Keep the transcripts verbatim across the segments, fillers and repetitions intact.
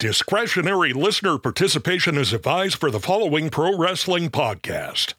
Discretionary listener participation is advised for the following pro wrestling podcast.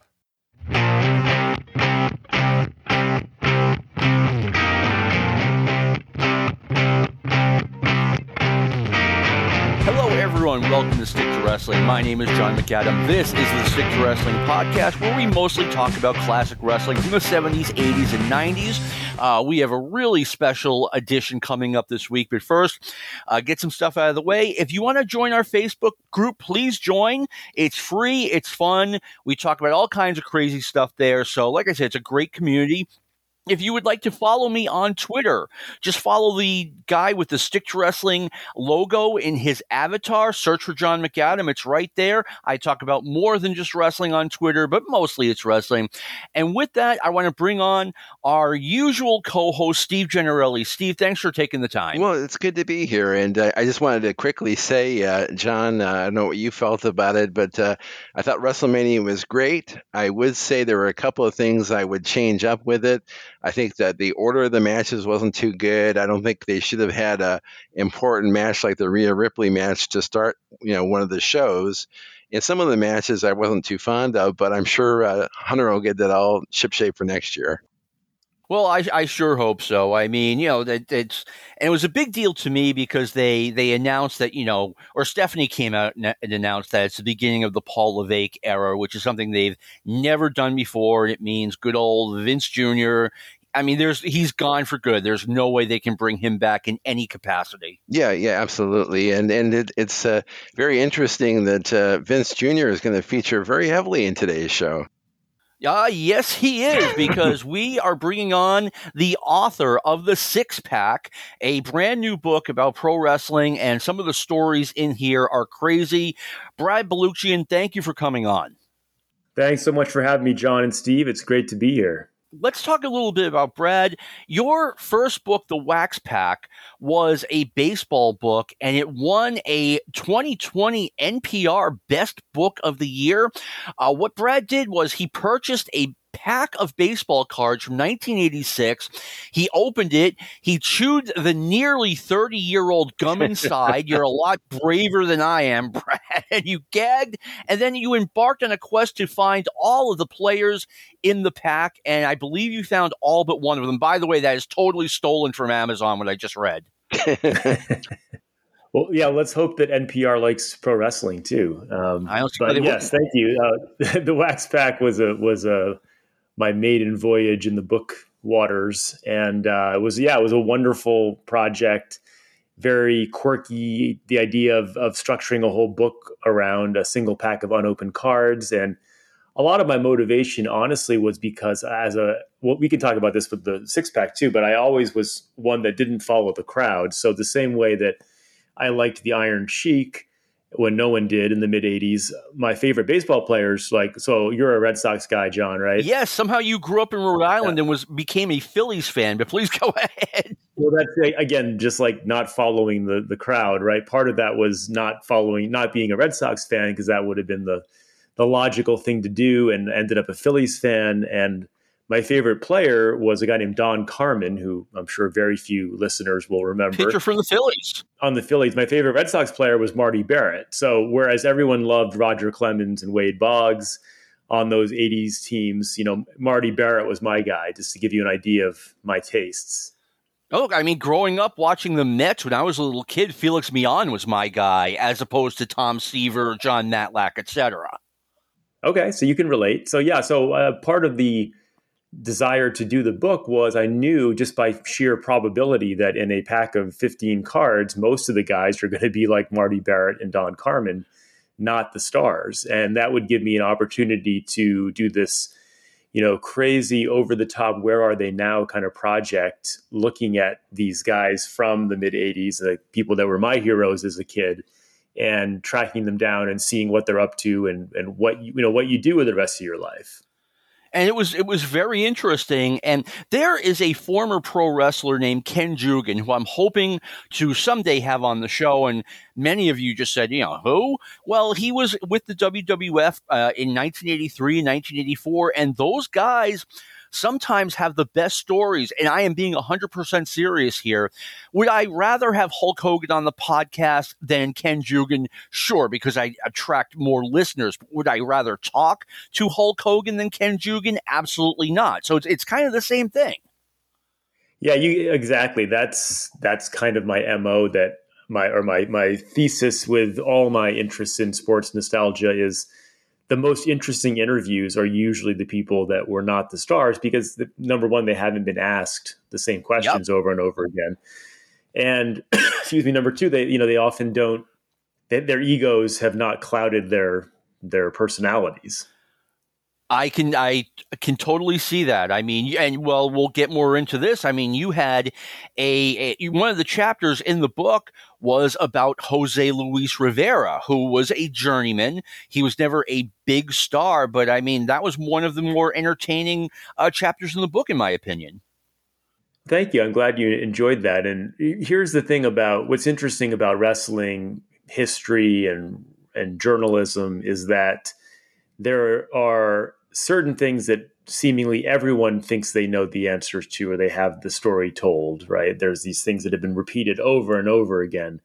Hello, everyone. Welcome to Stick to Wrestling. My name is John McAdam. This is the Stick to Wrestling podcast, where we mostly talk about classic wrestling from the seventies, eighties, and nineties. Uh, we have a really special edition coming up this week. But first, uh, get some stuff out of the way. If you want to join our Facebook group, please join. It's free. It's fun. We talk about all kinds of crazy stuff there. So, like I said, it's a great community. If you would like to follow me on Twitter, just follow the guy with the Stick to Wrestling logo in his avatar. Search for John McAdam. It's right there. I talk about more than just wrestling on Twitter, but mostly it's wrestling. And with that, I want to bring on our usual co-host, Steve Gennarelli. Steve, thanks for taking the time. Well, it's good to be here. And uh, I just wanted to quickly say, uh, John, uh, I don't know what you felt about it, but uh, I thought WrestleMania was great. I would say there were a couple of things I would change up with it. I think that the order of the matches wasn't too good. I don't think they should have had a important match like the Rhea Ripley match to start, you know, one of the shows. And some of the matches I wasn't too fond of, but I'm sure uh, Hunter will get that all shipshape for next year. Well, I, I sure hope so. I mean, you know, that it's and it was a big deal to me because they they announced that, you know, or Stephanie came out and announced that it's the beginning of the Paul Levesque era, which is something they've never done before. And it means good old Vince Junior I mean, there's he's gone for good. There's no way they can bring him back in any capacity. Yeah, yeah, absolutely. And and it, it's uh, very interesting that uh, Vince Junior is going to feature very heavily in today's show. Uh, yes, he is, because we are bringing on the author of The Six Pack, a brand new book about pro wrestling, and some of the stories in here are crazy. Brad Baluchian, thank you for coming on. Thanks so much for having me, John and Steve. It's great to be here. Let's talk a little bit about Brad. Your first book, The Wax Pack, was a baseball book, and it won a twenty twenty N P R Best Book of the Year. Uh, what Brad did was he purchased a pack of baseball cards from nineteen eighty-six. He opened it. He chewed the nearly thirty-year-old gum inside. You're a lot braver than I am, Brad. And you gagged, and then you embarked on a quest to find all of the players in the pack, and I believe you found all but one of them. By the way, that is totally stolen from Amazon, what I just read. Well, yeah, let's hope that N P R likes pro wrestling too. Um, I also but yes, thank you. Uh, the Wax Pack was a was a my maiden voyage in the book waters, and uh, it was yeah, it was a wonderful project. Very quirky. The idea of of structuring a whole book around a single pack of unopened cards, and a lot of my motivation, honestly, was because as a, well, we can talk about this with the six pack too, but I always was one that didn't follow the crowd. So the same way that I liked the Iron Sheik when no one did in the mid eighties, my favorite baseball players, like, so you're a Red Sox guy, John, right? Yes. Somehow you grew up in Rhode Island yeah. and was became a Phillies fan, but please go ahead. Well, that's, again, just like not following the, the crowd, right? Part of that was not following, not being a Red Sox fan, because that would have been the, the logical thing to do, and ended up a Phillies fan. And my favorite player was a guy named Don Carmen, who I'm sure very few listeners will remember. Pitcher from the Phillies. On the Phillies. My favorite Red Sox player was Marty Barrett. So whereas everyone loved Roger Clemens and Wade Boggs on those eighties teams, you know, Marty Barrett was my guy, just to give you an idea of my tastes. Oh, I mean, growing up watching the Mets when I was a little kid, Felix Millan was my guy, as opposed to Tom Seaver, John Matlack, et cetera. Okay, so you can relate. So yeah, so uh, part of the desire to do the book was I knew just by sheer probability that in a pack of fifteen cards, most of the guys are going to be like Marty Barrett and Don Carmen, not the stars. And that would give me an opportunity to do this, you know, crazy over the top, where are they now kind of project, looking at these guys from the mid eighties, the people that were my heroes as a kid, and tracking them down and seeing what they're up to, and, and what you, you know, what you do with the rest of your life. And it was it was very interesting. And there is a former pro wrestler named Ken Jugan, who I'm hoping to someday have on the show. And many of you just said, you know, who? Well, he was with the W W F uh, in nineteen eighty-three and nineteen eighty-four. And those guys sometimes have the best stories. And I am being one hundred percent serious here. Would I rather have Hulk Hogan on the podcast than Ken Jugan? Sure, because I attract more listeners. But would I rather talk to Hulk Hogan than Ken Jugan? Absolutely not. So it's, it's kind of the same thing. Yeah, you exactly. That's that's kind of my M O that my or my my thesis with all my interests in sports nostalgia is the most interesting interviews are usually the people that were not the stars because the, number one, they haven't been asked the same questions yep. over and over again. And excuse me, number two, they you know they often don't they, their egos have not clouded their their personalities. I can I can totally see that. I mean, and well, we'll get more into this. I mean, you had a, a one of the chapters in the book was about Jose Luis Rivera, who was a journeyman. He was never a big star, but I mean, that was one of the more entertaining uh, chapters in the book, in my opinion. Thank you. I'm glad you enjoyed that. And here's the thing about what's interesting about wrestling history and and journalism is that there are certain things that seemingly everyone thinks they know the answers to, or they have the story told, right? There's these things that have been repeated over and over again.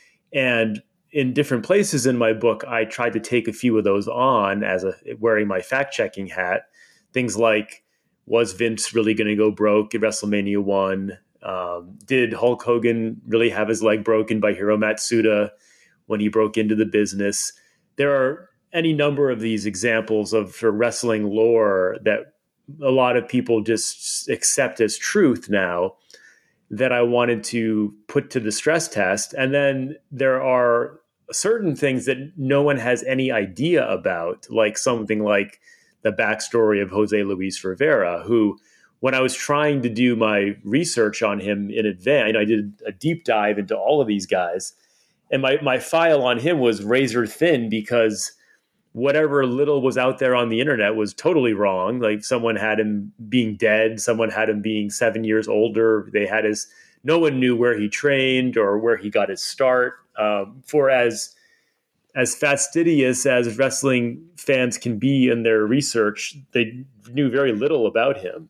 And in different places in my book, I tried to take a few of those on as a wearing my fact-checking hat. Things like, was Vince really going to go broke at WrestleMania one? Um, did Hulk Hogan really have his leg broken by Hiro Matsuda when he broke into the business? There are any number of these examples of for wrestling lore that a lot of people just accept as truth now that I wanted to put to the stress test. And then there are certain things that no one has any idea about, like something like the backstory of Jose Luis Rivera, who, when I was trying to do my research on him in advance, you know, I did a deep dive into all of these guys. And my, my file on him was razor thin because whatever little was out there on the internet was totally wrong. Like someone had him being dead. Someone had him being seven years older. They had his, no one knew where he trained or where he got his start. Um, for as, as fastidious as wrestling fans can be in their research, they knew very little about him.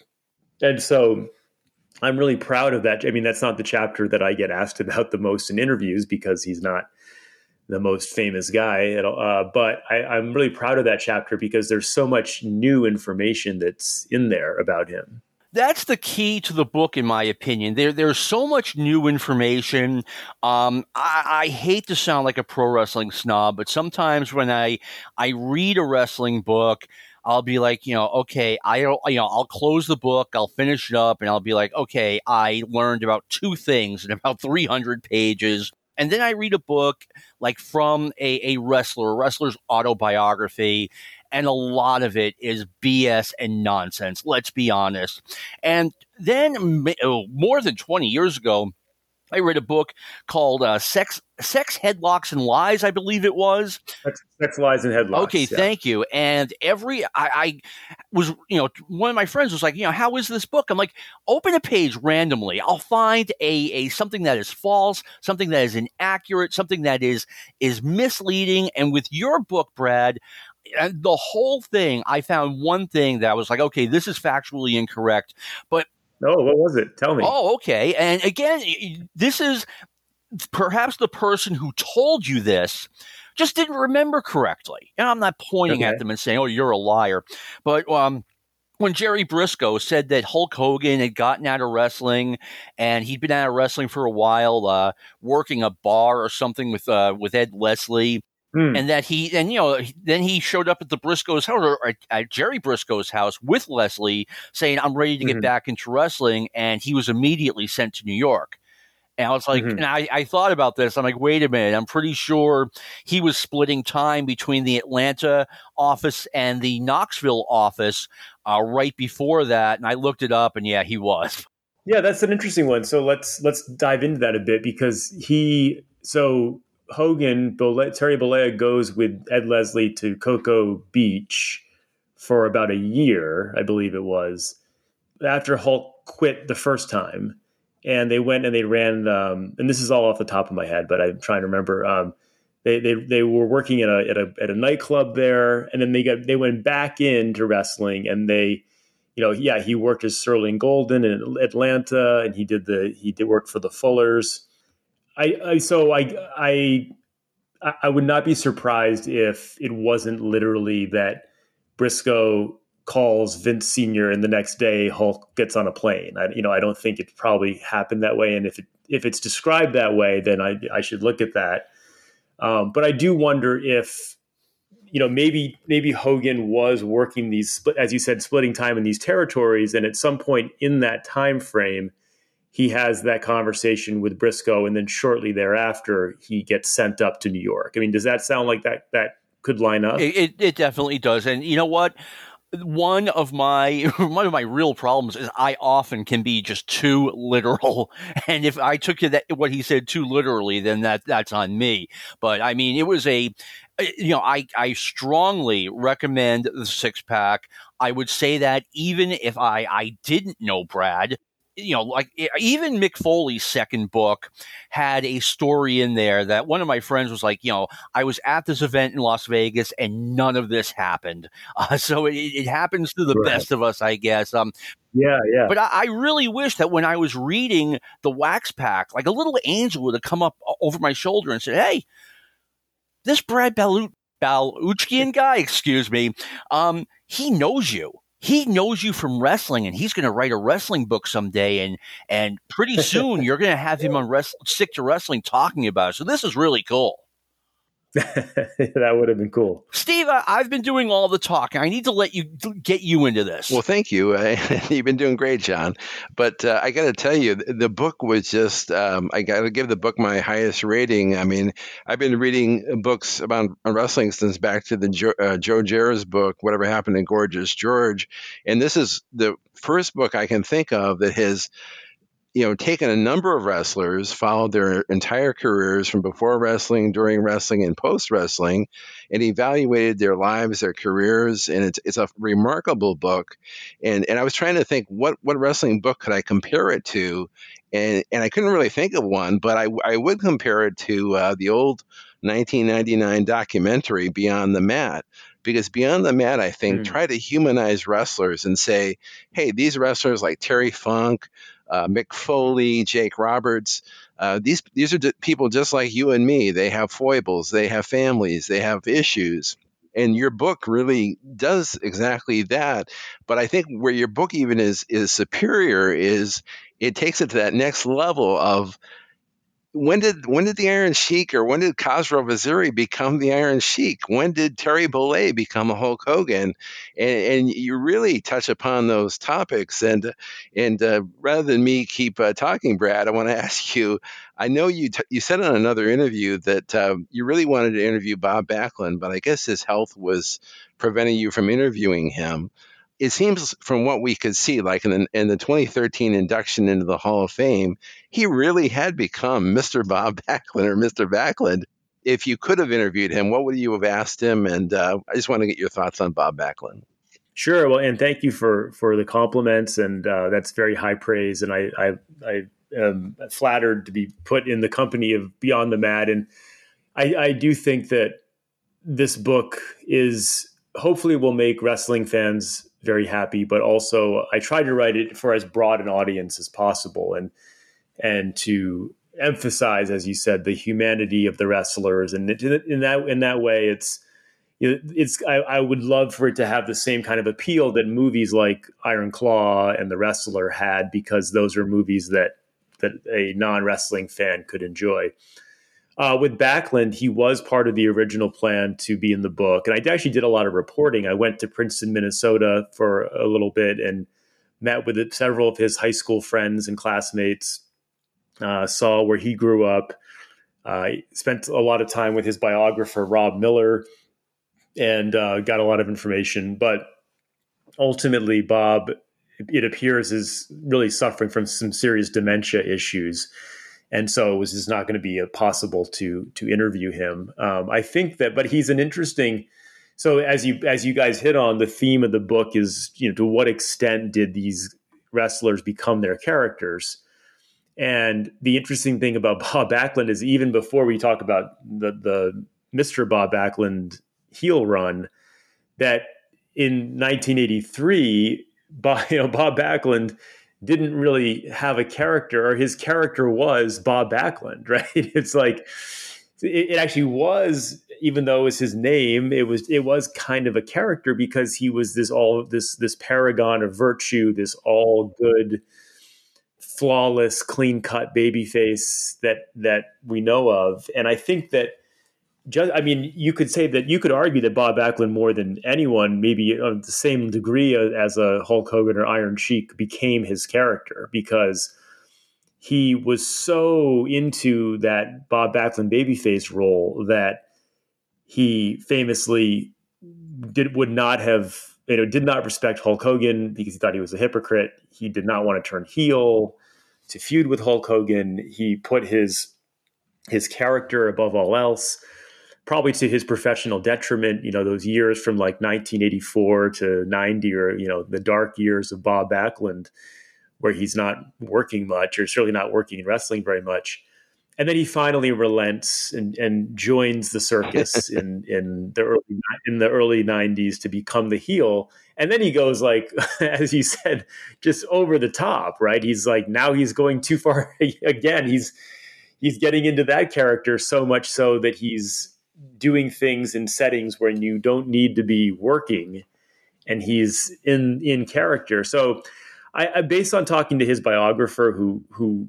And so I'm really proud of that. I mean, that's not the chapter that I get asked about the most in interviews because he's not the most famous guy. Uh, but I, I'm really proud of that chapter because there's so much new information that's in there about him. That's the key to the book, in my opinion. There, there's so much new information. Um, I, I hate to sound like a pro wrestling snob, but sometimes when I, I read a wrestling book, I'll be like, you know, okay, I don't, you know, I'll close the book, I'll finish it up, and I'll be like, okay, I learned about two things in about three hundred pages. And then I read a book like from a, a wrestler, a wrestler's autobiography, and a lot of it is B S and nonsense, let's be honest. And then more than twenty years ago, I read a book called uh, Sex, Sex, Headlocks, and Lies, I believe it was. Sex, Sex Lies, and Headlocks. Okay, yeah. Thank you. And every, I, I was, you know, one of my friends was like, you know, how is this book? I'm like, open a page randomly. I'll find a, a something that is false, something that is inaccurate, something that is is misleading. And with your book, Brad, the whole thing, I found one thing that I was like, okay, this is factually incorrect. But no, what was it? Tell me. Oh, okay. And again, this is perhaps the person who told you this just didn't remember correctly. And I'm not pointing okay. at them and saying, oh, you're a liar. But um, when Jerry Briscoe said that Hulk Hogan had gotten out of wrestling and he'd been out of wrestling for a while, uh, working a bar or something with uh, with Ed Leslie, Mm. and that he, and you know, then he showed up at the Briscoe's house, or at Jerry Briscoe's house with Leslie, saying, "I'm ready to get mm-hmm. back into wrestling," and he was immediately sent to New York. And I was like, mm-hmm. and I, I thought about this. I'm like, wait a minute. I'm pretty sure he was splitting time between the Atlanta office and the Knoxville office uh, right before that. And I looked it up, and yeah, he was. Yeah, that's an interesting one. So let's let's dive into that a bit because he so. Hogan, Terry Bollea goes with Ed Leslie to Cocoa Beach for about a year, I believe it was, after Hulk quit the first time. And they went and they ran, um, and this is all off the top of my head, but I'm trying to remember. Um, they, they they were working at a, at a at a nightclub there, and then they got they went back into wrestling, and they you know, yeah, he worked as Sterling Golden in Atlanta, and he did the he did work for the Fullers. I, I so I I I would not be surprised if it wasn't literally that Briscoe calls Vince Senior and the next day Hulk gets on a plane. I, you know, I don't think it probably happened that way. And if it, if it's described that way, then I, I should look at that. Um, but I do wonder if, you know, maybe maybe Hogan was working these, as you said, splitting time in these territories, and at some point in that time frame, he has that conversation with Briscoe, and then shortly thereafter, he gets sent up to New York. I mean, does that sound like that that could line up? It, it, it definitely does. And you know what? One of my one of my real problems is I often can be just too literal, and if I took that what he said too literally, then that that's on me. But I mean, it was a, you know, I I strongly recommend the six pack. I would say that even if I I didn't know Brad. You know, like even Mick Foley's second book had a story in there that one of my friends was like, you know, I was at this event in Las Vegas and none of this happened. Uh, so it, it happens to the right. best of us, I guess. Um, yeah, yeah. But I, I really wish that when I was reading the Wax Pack, like a little angel would have come up over my shoulder and said, hey, this Brad Balut- Baluchkian guy, excuse me, um, he knows you. He knows you from wrestling, and he's going to write a wrestling book someday, and and pretty soon you're going to have him on Wrest- Stick to Wrestling talking about it. So this is really cool. That would have been cool. Steve, I've been doing all the talking. I need to let you get you into this. Well, thank you. Uh, you've been doing great, John. But uh, I got to tell you, the book was just, um, I got to give the book my highest rating. I mean, I've been reading books about wrestling since back to the jo- uh, Joe Jarrett's book, Whatever Happened to Gorgeous George. And this is the first book I can think of that has you know, taken a number of wrestlers, followed their entire careers from before wrestling, during wrestling, and post wrestling, and evaluated their lives, their careers, and it's it's a remarkable book. And and I was trying to think what what wrestling book could I compare it to, and and I couldn't really think of one, but I I would compare it to uh, the old nineteen ninety-nine documentary Beyond the Mat. Because Beyond the Mat, I think, mm. try to humanize wrestlers and say, hey, these wrestlers like Terry Funk, uh, Mick Foley, Jake Roberts, uh, these these are people just like you and me. They have foibles, they have families, they have issues. And your book really does exactly that. But I think where your book even is is superior is it takes it to that next level of When did when did the Iron Sheik or when did Khosrow Vaziri become the Iron Sheik? When did Terry Bollea become a Hulk Hogan? And, and you really touch upon those topics. And and uh, rather than me keep uh, talking, Brad, I want to ask you. I know you t- you said on another interview that uh, you really wanted to interview Bob Backlund, but I guess his health was preventing you from interviewing him. It seems from what we could see, like in the, in the twenty thirteen induction into the Hall of Fame, he really had become Mister Bob Backlund or Mister Backlund. If you could have interviewed him, what would you have asked him? And uh, I just want to get your thoughts on Bob Backlund. Sure. Well, and thank you for for the compliments, and uh, that's very high praise. And I, I I am flattered to be put in the company of Beyond the Mat. And I, I do think that this book is hopefully will make wrestling fans very happy, but also I tried to write it for as broad an audience as possible, and and to emphasize, as you said, the humanity of the wrestlers. And in that in that way, it's you know, it's I, I would love for it to have the same kind of appeal that movies like Iron Claw and The Wrestler had, because those are movies that that a non-wrestling fan could enjoy. Uh, with Backlund, he was part of the original plan to be in the book. And I actually did a lot of reporting. I went to Princeton, Minnesota for a little bit and met with several of his high school friends and classmates, uh, saw where he grew up, uh, spent a lot of time with his biographer, Rob Miller, and uh, got a lot of information. But ultimately, Bob, it appears, is really suffering from some serious dementia issues. And so it was just not going to be possible to to interview him. Um, I think that, but he's an interesting. So as you as you guys hit on, the theme of the book is, you know, to what extent did these wrestlers become their characters? And the interesting thing about Bob Backlund is, even before we talk about the the Mister Bob Backlund heel run, that in nineteen eighty-three, Bob, you know, Bob Backlund didn't really have a character, or his character was Bob Backlund, right? It's like, it, it actually was, even though it was his name, it was, it was kind of a character because he was this all this, this paragon of virtue, this all good, flawless, clean cut baby face that, that we know of. And I think that, Just, I mean, you could say that you could argue that Bob Backlund, more than anyone, maybe of the same degree as a Hulk Hogan or Iron Sheik, became his character because he was so into that Bob Backlund babyface role that he famously did would not have, you know, did not respect Hulk Hogan because he thought he was a hypocrite. He did not want to turn heel to feud with Hulk Hogan. He put his his character above all else, probably to his professional detriment. You know, those years from like nineteen eighty-four to ninety, or, you know, the dark years of Bob Backlund, where he's not working much, or certainly not working in wrestling very much. And then he finally relents and, and joins the circus in, in the early, in the early nineties to become the heel. And then he goes, like, as you said, just over the top, right? He's like, now he's going too far again. He's, he's getting into that character so much so that he's doing things in settings where you don't need to be working, and he's in, in character. So I, I based on talking to his biographer, who, who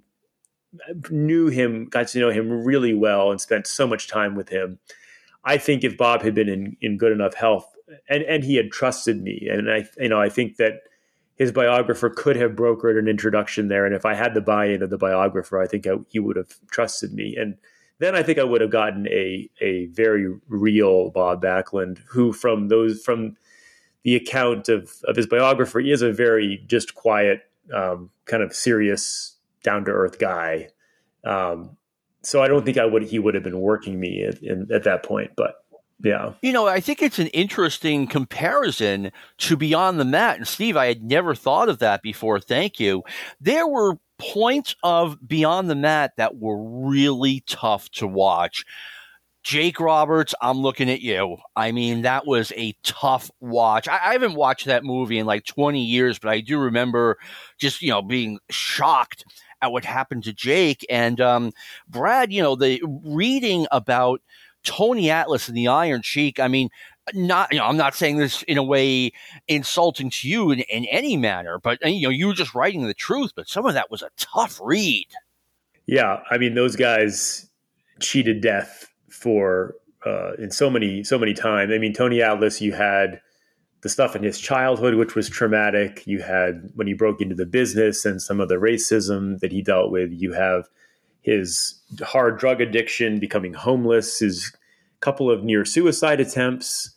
knew him, got to know him really well and spent so much time with him, I think if Bob had been in, in good enough health, and, and he had trusted me, and I, you know, I think that his biographer could have brokered an introduction there. And if I had the buy-in of the biographer, I think I, he would have trusted me. And then I think I would have gotten a a very real Bob Backlund, who from those from the account of, of his biographer, he is a very just quiet, um, kind of serious, down to earth guy. Um, so I don't think I would he would have been working me at, in, at that point. But yeah, you know, I think it's an interesting comparison to Beyond the Mat. And Steve, I had never thought of that before. Thank you. There were points of Beyond the Mat that were really tough to watch. Jake Roberts, I'm looking at you. I mean, that was a tough watch. I, I haven't watched that movie in like twenty years, but I do remember just, you know, being shocked at what happened to Jake. And um, Brad, you know, the reading about Tony Atlas and the Iron Sheik, I mean, not, you know, I'm not saying this in a way insulting to you in, in any manner, but, you know, you were just writing the truth, but some of that was a tough read. Yeah. I mean, those guys cheated death for, uh, in so many, so many times. I mean, Tony Atlas, you had the stuff in his childhood, which was traumatic. You had when he broke into the business and some of the racism that he dealt with. You have his hard drug addiction, becoming homeless, his couple of near suicide attempts.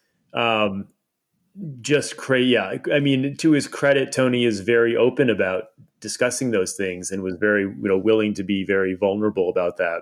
Um, just crazy. Yeah. I mean, to his credit, Tony is very open about discussing those things and was very, you know, willing to be very vulnerable about that.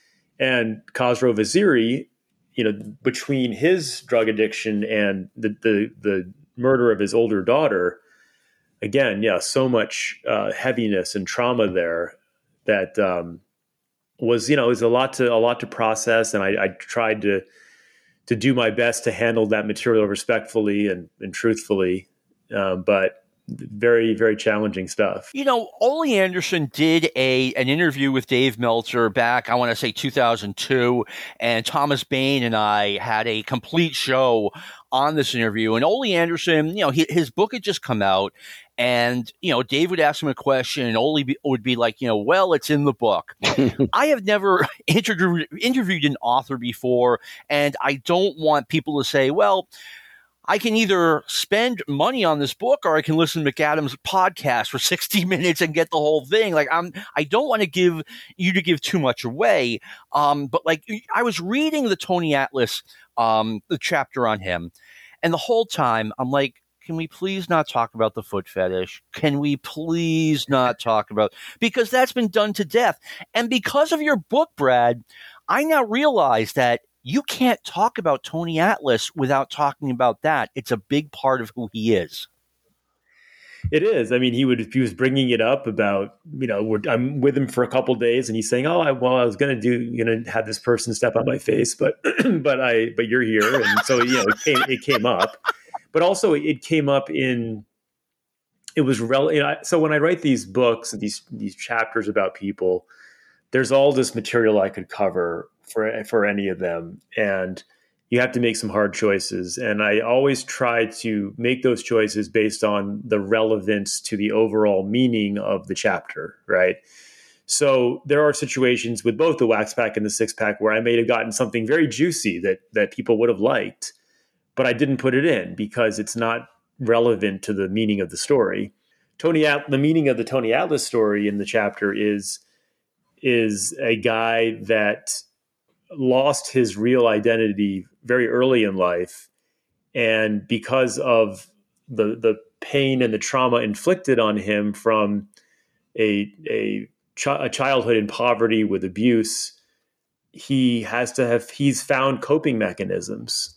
And Khosrow Vaziri, you know, between his drug addiction and the, the, the murder of his older daughter, again, yeah, so much uh, heaviness and trauma there that um, was, you know, was a lot to, a lot to process. And I, I tried to, to do my best to handle that material respectfully and, and truthfully. Um, but very, very challenging stuff. You know, Ole Anderson did a an interview with Dave Meltzer back, I want to say two thousand two, and Thomas Bain and I had a complete show on this interview. And Ole Anderson, you know, he, his book had just come out, and, you know, Dave would ask him a question, and Ole be, would be like, you know, well, it's in the book. I have never interviewed, interviewed an author before, and I don't want people to say, well, I can either spend money on this book or I can listen to McAdam's podcast for sixty minutes and get the whole thing. Like, I'm, I don't want to give you to give too much away. Um, but like, I was reading the Tony Atlas, um, the chapter on him, and the whole time I'm like, can we please not talk about the foot fetish? Can we please not talk about, because that's been done to death. And because of your book, Brad, I now realize that you can't talk about Tony Atlas without talking about that. It's a big part of who he is. It is. I mean, he would, he was bringing it up about, you know, we're, I'm with him for a couple of days and he's saying, oh, I, well, I was going to do, going to have this person step on my face, but, but I, but you're here. And so, you know, it came, it came up, but also it came up in, it was rel- you know, so when I write these books, these these chapters about people, there's all this material I could cover for for any of them, and you have to make some hard choices. And I always try to make those choices based on the relevance to the overall meaning of the chapter, right? So there are situations with both the Wax Pack and the Six Pack where I may have gotten something very juicy that that people would have liked, but I didn't put it in because it's not relevant to the meaning of the story. Tony, At- the meaning of the Tony Atlas story in the chapter is is a guy that lost his real identity very early in life, and because of the the pain and the trauma inflicted on him from a a, ch- a childhood in poverty with abuse, he has to have he's found coping mechanisms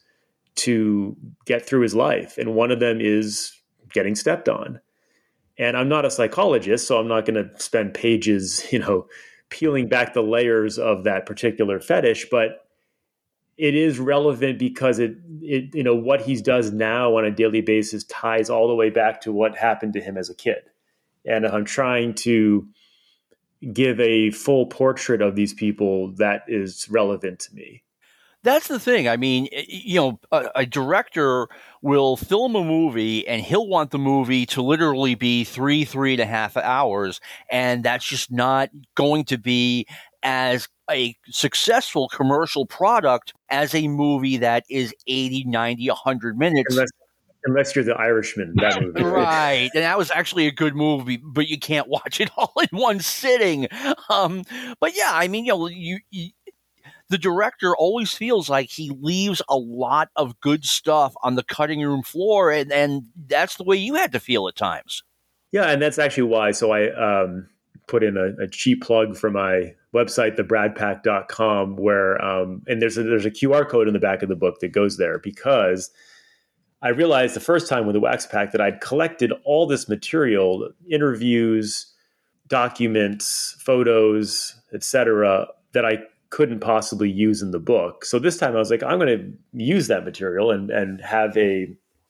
to get through his life, and one of them is getting stepped on. And I'm not a psychologist, so I'm not going to spend pages, you know, peeling back the layers of that particular fetish, but it is relevant because it, it, you know, what he does now on a daily basis ties all the way back to what happened to him as a kid. And I'm trying to give a full portrait of these people that is relevant to me. That's the thing. I mean, you know, a, a director will film a movie and he'll want the movie to literally be three, three and a half hours. And that's just not going to be as a successful commercial product as a movie that is eighty, ninety, one hundred minutes. Unless, unless you're the Irishman, that movie. Right. And that was actually a good movie, but you can't watch it all in one sitting. Um, but yeah, I mean, you know, you, you the director always feels like he leaves a lot of good stuff on the cutting room floor, and, and that's the way you had to feel at times. Yeah, and that's actually why. So I um, put in a, a cheap plug for my website, the brad pack dot com, where um, and there's a, there's a Q R code in the back of the book that goes there, because I realized the first time with the Wax Pack that I'd collected all this material, interviews, documents, photos, et cetera, that I couldn't possibly use in the book. So this time I was like, I'm going to use that material and, and have a,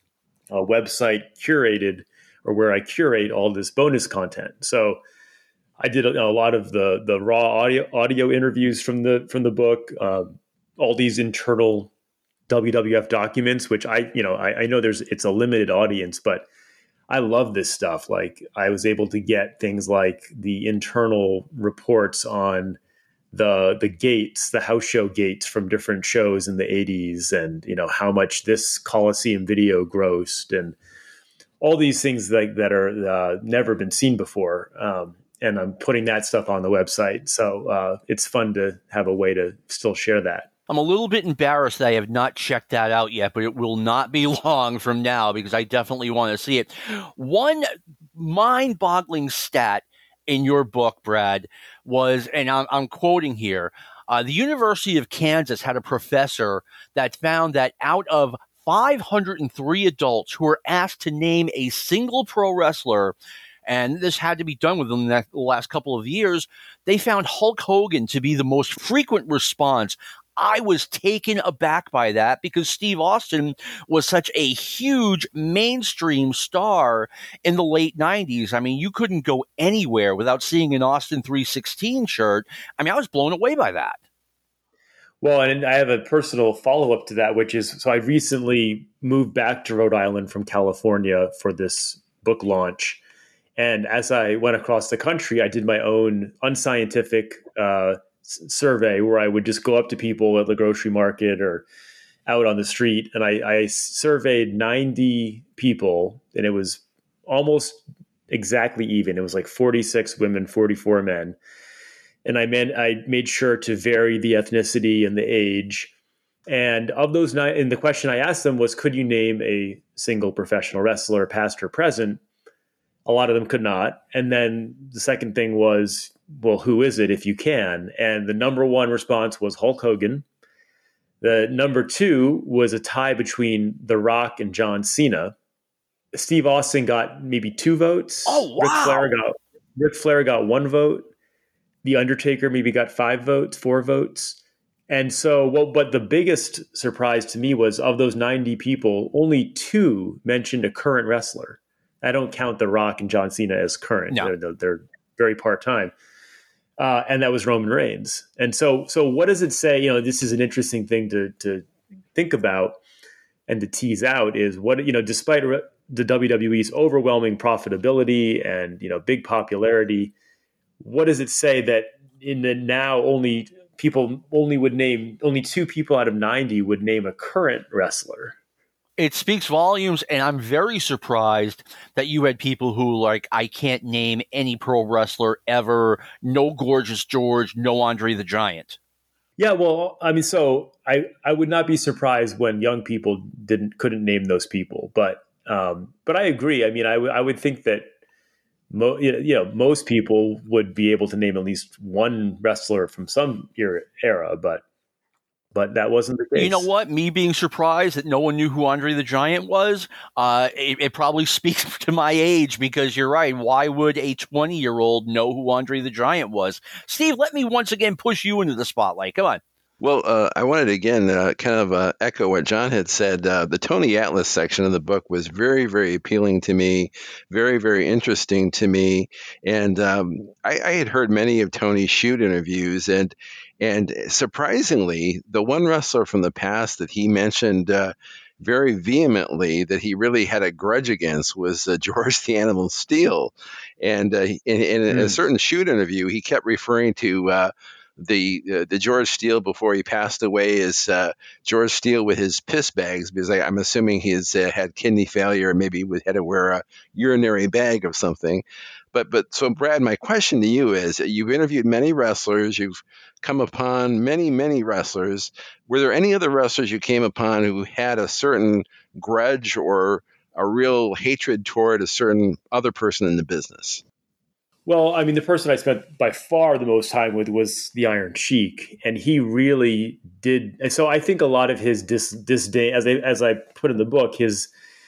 a website curated, or where I curate all this bonus content. So I did a, a lot of the the raw audio audio interviews from the from the book, uh, all these internal W W F documents, which I you know I, I know there's it's a limited audience, but I love this stuff. Like, I was able to get things like the internal reports on the the gates, the house show gates from different shows in the eighties, and you know how much this Coliseum video grossed, and all these things like that are uh, never been seen before. Um, and I'm putting that stuff on the website, so uh, it's fun to have a way to still share that. I'm a little bit embarrassed that I have not checked that out yet, but it will not be long from now because I definitely want to see it. One mind-boggling stat in your book, Brad, was, and I'm, I'm quoting here, uh, the University of Kansas had a professor that found that out of five hundred three adults who were asked to name a single pro wrestler, and this had to be done within the last couple of years, they found Hulk Hogan to be the most frequent response. I was taken aback by that because Steve Austin was such a huge mainstream star in the late nineties. I mean, you couldn't go anywhere without seeing an Austin three sixteen shirt. I mean, I was blown away by that. Well, and I have a personal follow-up to that, which is, so I recently moved back to Rhode Island from California for this book launch. And as I went across the country, I did my own unscientific uh survey where I would just go up to people at the grocery market or out on the street. And I, I surveyed ninety people, and it was almost exactly even. It was like forty-six women, forty-four men. And I meant, I made sure to vary the ethnicity and the age. And of those nine, and the question I asked them was, could you name a single professional wrestler, past or present? A lot of them could not. And then the second thing was, well, who is it if you can? And the number one response was Hulk Hogan. The number two was a tie between The Rock and John Cena. Steve Austin got maybe two votes. Oh, wow. Ric Flair got, Ric Flair got one vote. The Undertaker maybe got five votes, four votes. And so, well, but the biggest surprise to me was, of those ninety people, only two mentioned a current wrestler. I don't count The Rock and John Cena as current. No. They're, they're very part-time. Uh, and that was Roman Reigns. And so, so what does it say? You know, this is an interesting thing to, to think about and to tease out is what, you know, despite re- the W W E's overwhelming profitability and, you know, big popularity, what does it say that in the now only people only would name, only two people out of ninety would name a current wrestler? It speaks volumes, and I'm very surprised that you had people who, like, I can't name any pro wrestler ever, no Gorgeous George, no Andre the Giant. Yeah, well, I mean, so I, I would not be surprised when young people didn't couldn't name those people, but um, but I agree. I mean, I, w- I would think that mo- you know most people would be able to name at least one wrestler from some era, era but but that wasn't the case. You know what? Me being surprised that no one knew who Andre the Giant was, uh, it, it probably speaks to my age, because you're right. Why would a twenty-year-old know who Andre the Giant was? Steve, let me once again push you into the spotlight. Come on. Well, uh, I wanted to, again, uh, kind of uh, echo what John had said. Uh, the Tony Atlas section of the book was very, very appealing to me, very, very interesting to me. And um, I, I had heard many of Tony's shoot interviews, and and surprisingly, the one wrestler from the past that he mentioned uh, very vehemently that he really had a grudge against was uh, George the Animal Steele. And uh, in, in mm. a certain shoot interview, he kept referring to uh, the uh, the George Steele before he passed away as uh, George Steele with his piss bags, because I, I'm assuming he's uh, had kidney failure, and maybe he had to wear a urinary bag of something. But but so, Brad, my question to you is: you've interviewed many wrestlers, you've come upon many many wrestlers. Were there any other wrestlers you came upon who had a certain grudge or a real hatred toward a certain other person in the business? Well, I mean, the person I spent by far the most time with was the Iron Sheik, and he really did. And so I think a lot of his dis, disdain, as I, as I put in the book, his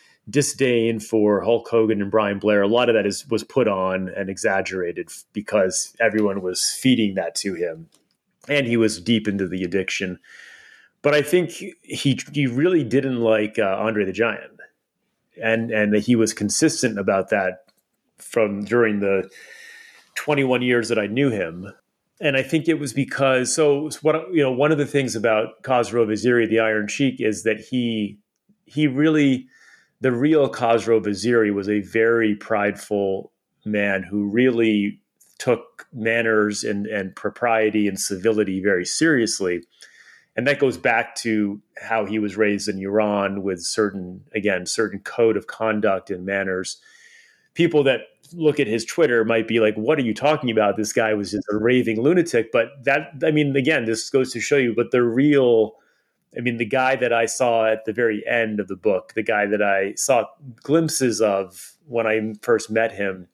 disdain for Hulk Hogan and Brian Blair, a lot of that is was put on and exaggerated because everyone was feeding that to him, and he was deep into the addiction. But I think he he really didn't like uh, Andre the Giant, and and he was consistent about that from during the twenty-one years that I knew him. And I think it was because, so what, you know, one of the things about Khosrow Vaziri, the Iron Sheik, is that he, he really, the real Khosrow Vaziri was a very prideful man who really took manners and, and propriety and civility very seriously. And that goes back to how he was raised in Iran with certain, again, certain code of conduct and manners. People that look at his Twitter might be like, what are you talking about? This guy was just a raving lunatic. But that, I mean, again, this goes to show you, but the real, I mean, the guy that I saw at the very end of the book, the guy that I saw glimpses of when I first met him,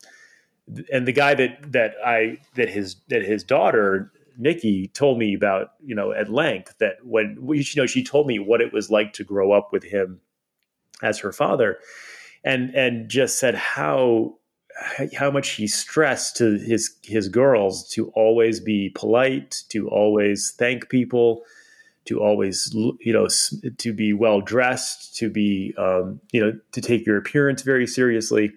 and the guy that, that I, that his, that his daughter, Nikki, told me about, you know, at length, that when, you know, she told me what it was like to grow up with him as her father, and, and just said how, how much he stressed to his his girls to always be polite, to always thank people, to always, you know, to be well dressed, to be, um, you know, to take your appearance very seriously.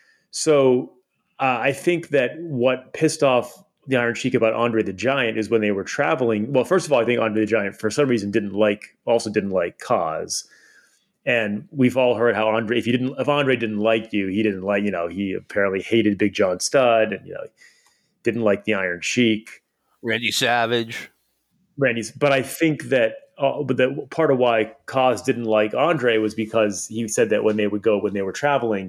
So uh, I think that what pissed off the Iron Sheik about Andre the Giant is when they were traveling. Well, first of all, I think Andre the Giant for some reason didn't like, also didn't like Kaz. And we've all heard how Andre, if you didn't, if Andre didn't like you, he didn't like, you know, he apparently hated Big John Studd, and, you know, didn't like the Iron Sheik, Randy Savage, Randy's. But I think that, uh, but that part of why Kaz didn't like Andre was because he said that when they would go, when they were traveling,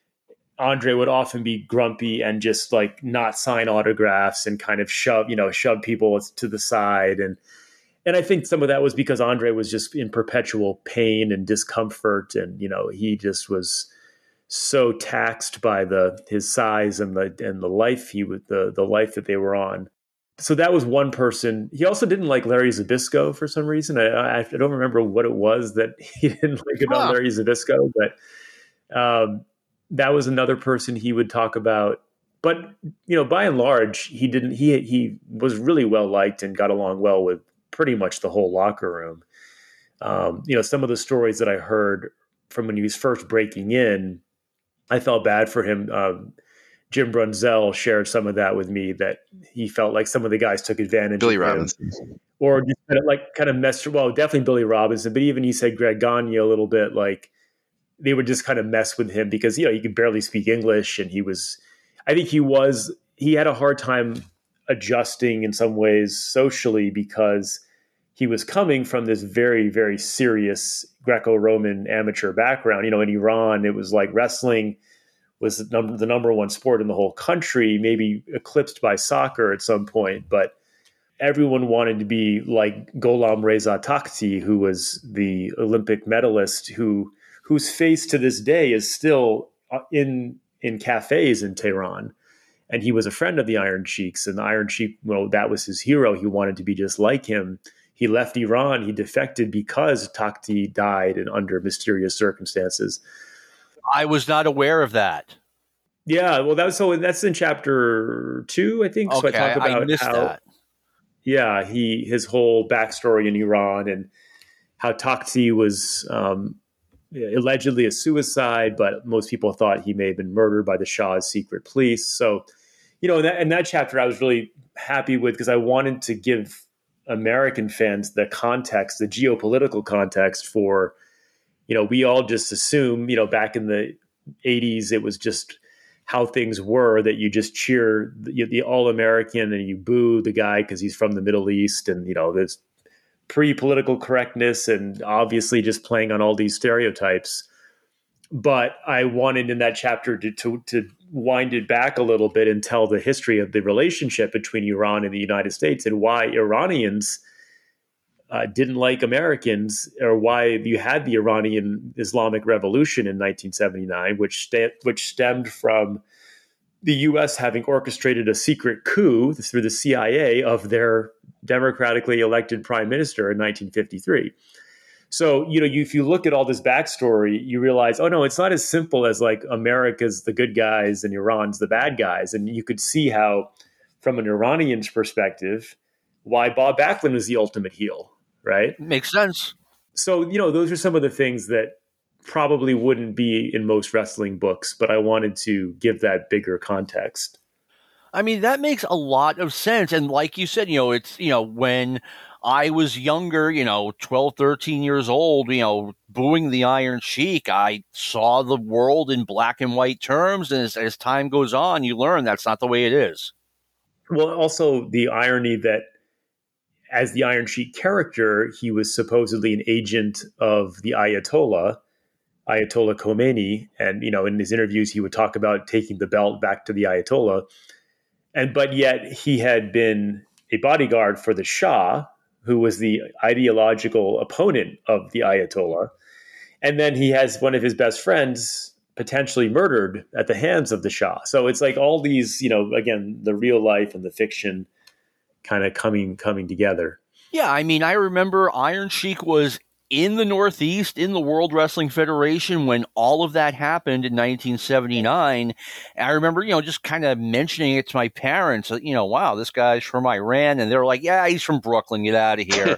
Andre would often be grumpy and just like not sign autographs and kind of shove, you know, shove people to the side. And, And I think some of that was because Andre was just in perpetual pain and discomfort. And, you know, he just was so taxed by the his size and the and the life he would the the life that they were on. So that was one person. He also didn't like Larry Zbyszko for some reason. I, I don't remember what it was that he didn't like about huh. Larry Zbyszko, but um, that was another person he would talk about. But, you know, by and large, he didn't. He he was really well liked and got along well with pretty much the whole locker room. Um, you know, some of the stories that I heard from when he was first breaking in, I felt bad for him. Um, Jim Brunzell shared some of that with me, that he felt like some of the guys took advantage Billy of Robinson. him, or just kind of like kind of messed. Well, definitely Billy Robinson, but even he said Greg Gagne a little bit, like they would just kind of mess with him because, you know, he could barely speak English, and he was, I think he was, he had a hard time adjusting in some ways socially because he was coming from this very, very serious Greco-Roman amateur background. You know, in Iran, it was like wrestling was the number, the number one sport in the whole country, maybe eclipsed by soccer at some point. But everyone wanted to be like Gholam Reza Takhti, who was the Olympic medalist, who whose face to this day is still in in cafes in Tehran. And he was a friend of the Iron Sheiks, and the Iron Sheik, well, that was his hero. He wanted to be just like him. He left Iran. He defected because Takhti died in under mysterious circumstances. I was not aware of that. Yeah, well, that was, so that's in chapter two, I think. Okay, so I talk about I missed how, that. yeah, he his whole backstory in Iran and how Takhti was um, allegedly a suicide, but most people thought he may have been murdered by the Shah's secret police. So, you know, in that, in that chapter, I was really happy with, because I wanted to give American fans the context, the geopolitical context for, you know, we all just assume, you know, back in the eighties, it was just how things were, that you just cheer the, the all-American and you boo the guy because he's from the Middle East. And, you know, there's pre-political correctness and obviously just playing on all these stereotypes. But I wanted in that chapter to, to, to wind it back a little bit and tell the history of the relationship between Iran and the United States, and why Iranians uh, didn't like Americans, or why you had the Iranian Islamic Revolution in nineteen seventy-nine, which st- which stemmed from the U S having orchestrated a secret coup through the C I A of their democratically elected prime minister in nineteen fifty-three. So, you know, you, if you look at all this backstory, you realize, oh, no, it's not as simple as like America's the good guys and Iran's the bad guys. And you could see how, from an Iranian's perspective, why Bob Backlund is the ultimate heel, right? Makes sense. So, you know, those are some of the things that probably wouldn't be in most wrestling books, but I wanted to give that bigger context. I mean, that makes a lot of sense. And like you said, you know, it's, you know, when I was younger, you know, twelve, thirteen years old, you know, booing the Iron Sheik, I saw the world in black and white terms. And as, as time goes on, you learn that's not the way it is. Well, also the irony that as the Iron Sheik character, he was supposedly an agent of the Ayatollah, Ayatollah Khomeini. And, you know, in his interviews, he would talk about taking the belt back to the Ayatollah. And, but yet he had been a bodyguard for the Shah, who was the ideological opponent of the Ayatollah. And then he has one of his best friends potentially murdered at the hands of the Shah. So it's like all these, you know, again, the real life and the fiction kind of coming, coming together. Yeah. I mean, I remember Iron Sheik was in the Northeast, in the World Wrestling Federation, when all of that happened in nineteen seventy-nine. And I remember, you know, just kind of mentioning it to my parents, you know, wow, this guy's from Iran. And they're like, yeah, he's from Brooklyn. Get out of here.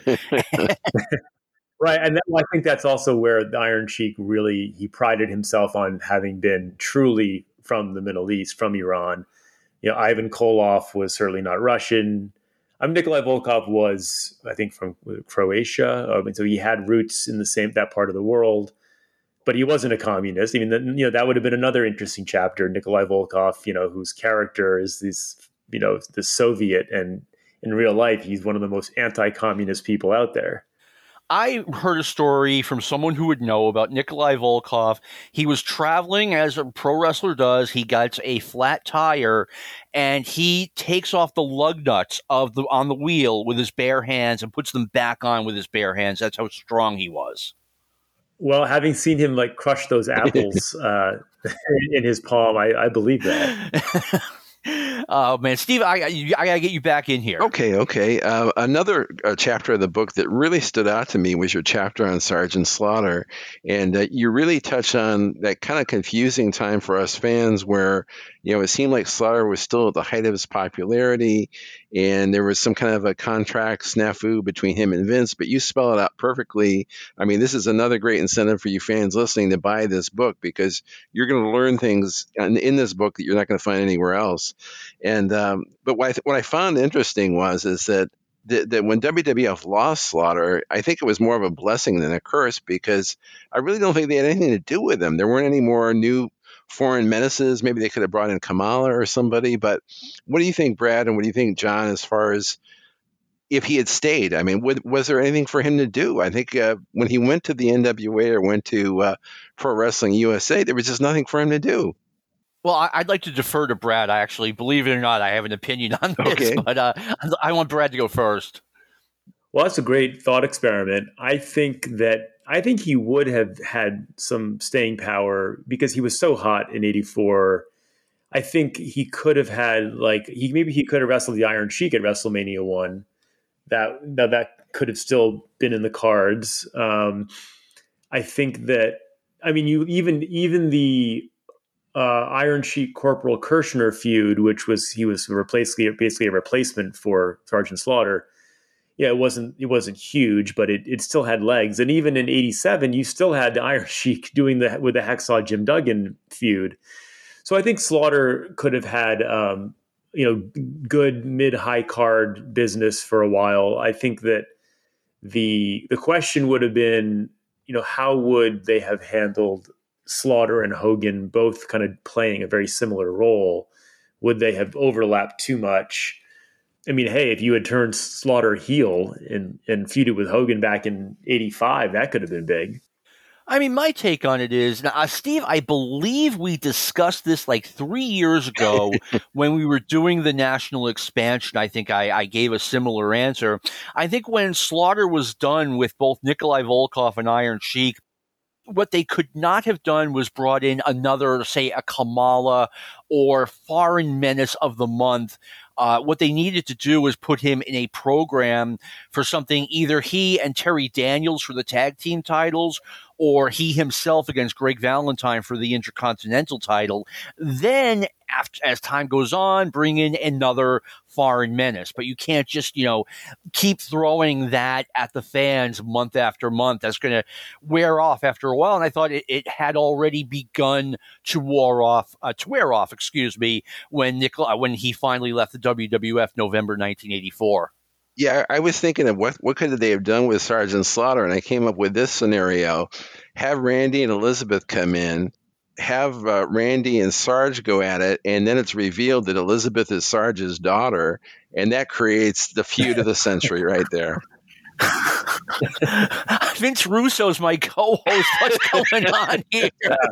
Right. And that, well, I think that's also where the Iron Sheik really, he prided himself on having been truly from the Middle East, from Iran. You know, Ivan Koloff was certainly not Russian. I mean, Nikolai Volkov was, I think, from Croatia. I mean, so he had roots in the same, that part of the world, but he wasn't a communist. I mean, you know, that would have been another interesting chapter. Nikolai Volkov, you know, whose character is this, you know, the Soviet, and in real life, he's one of the most anti-communist people out there. I heard a story from someone who would know about Nikolai Volkov. He was traveling, as a pro wrestler does. He gets a flat tire, and he takes off the lug nuts of the on the wheel with his bare hands and puts them back on with his bare hands. That's how strong he was. Well, having seen him like crush those apples uh, in his palm, I, I believe that. Oh, man, Steve, I, I got to get you back in here. Okay, okay. Uh, another uh, chapter of the book that really stood out to me was your chapter on Sergeant Slaughter. And uh, you really touch on that kind of confusing time for us fans where You know, it seemed like Slaughter was still at the height of his popularity, and there was some kind of a contract snafu between him and Vince, but you spell it out perfectly. I mean, this is another great incentive for you fans listening to buy this book, because you're going to learn things in, in this book that you're not going to find anywhere else. And um, but what I, th- what I found interesting was is that that, that when W W F lost Slaughter, I think it was more of a blessing than a curse, because I really don't think they had anything to do with him. There weren't any more new foreign menaces. Maybe they could have brought in Kamala or somebody. But what do you think, Brad, and what do you think, John, as far as if he had stayed? I mean, w- was there anything for him to do? I think uh, when he went to the N W A or went to uh, Pro Wrestling U S A, there was just nothing for him to do. Well, I'd like to defer to Brad. I actually, believe it or not, I have an opinion on this, Okay. but uh, I want Brad to go first. Well, that's a great thought experiment. I think that I think he would have had some staying power because he was so hot in eighty-four. I think he could have had like he maybe he could have wrestled the Iron Sheik at WrestleMania one. That that, that could have still been in the cards. Um, I think that I mean you even even the Uh, Iron Sheik Corporal Kirshner feud, which was he was basically basically a replacement for Sergeant Slaughter. Yeah, it wasn't it wasn't huge, but it, it still had legs. And even in eighty-seven, you still had the Iron Sheik doing the with the Hacksaw Jim Duggan feud. So I think Slaughter could have had um, you know good mid high card business for a while. I think that the the question would have been, you know, how would they have handled Slaughter and Hogan both kind of playing a very similar role? Would they have overlapped too much? I mean, hey, if you had turned Slaughter heel and, and feuded with Hogan back in eighty-five, that could have been big. I mean, my take on it is, now, uh, Steve, I believe we discussed this like three years ago when we were doing the national expansion. I think I, I gave a similar answer. I think when Slaughter was done with both Nikolai Volkov and Iron Sheik, what they could not have done was brought in another, say, a Kamala or Foreign Menace of the Month. Uh, what they needed to do was put him in a program for something, either he and Terry Daniels for the tag team titles, or he himself against Greg Valentine for the Intercontinental title. Then, after, as time goes on, bring in another Foreign Menace. But you can't just, you know, keep throwing that at the fans month after month. That's going to wear off after a while. And I thought it, it had already begun to wear off, uh, to wear off, excuse me, when Nicola, when he finally left the W W F November nineteen eighty-four. Yeah, I was thinking of what what could they have done with Sergeant Slaughter, and I came up with this scenario: have Randy and Elizabeth come in, have uh, Randy and Sarge go at it, and then it's revealed that Elizabeth is Sarge's daughter, and that creates the feud of the century right there. Vince Russo's my co-host. What's going on here?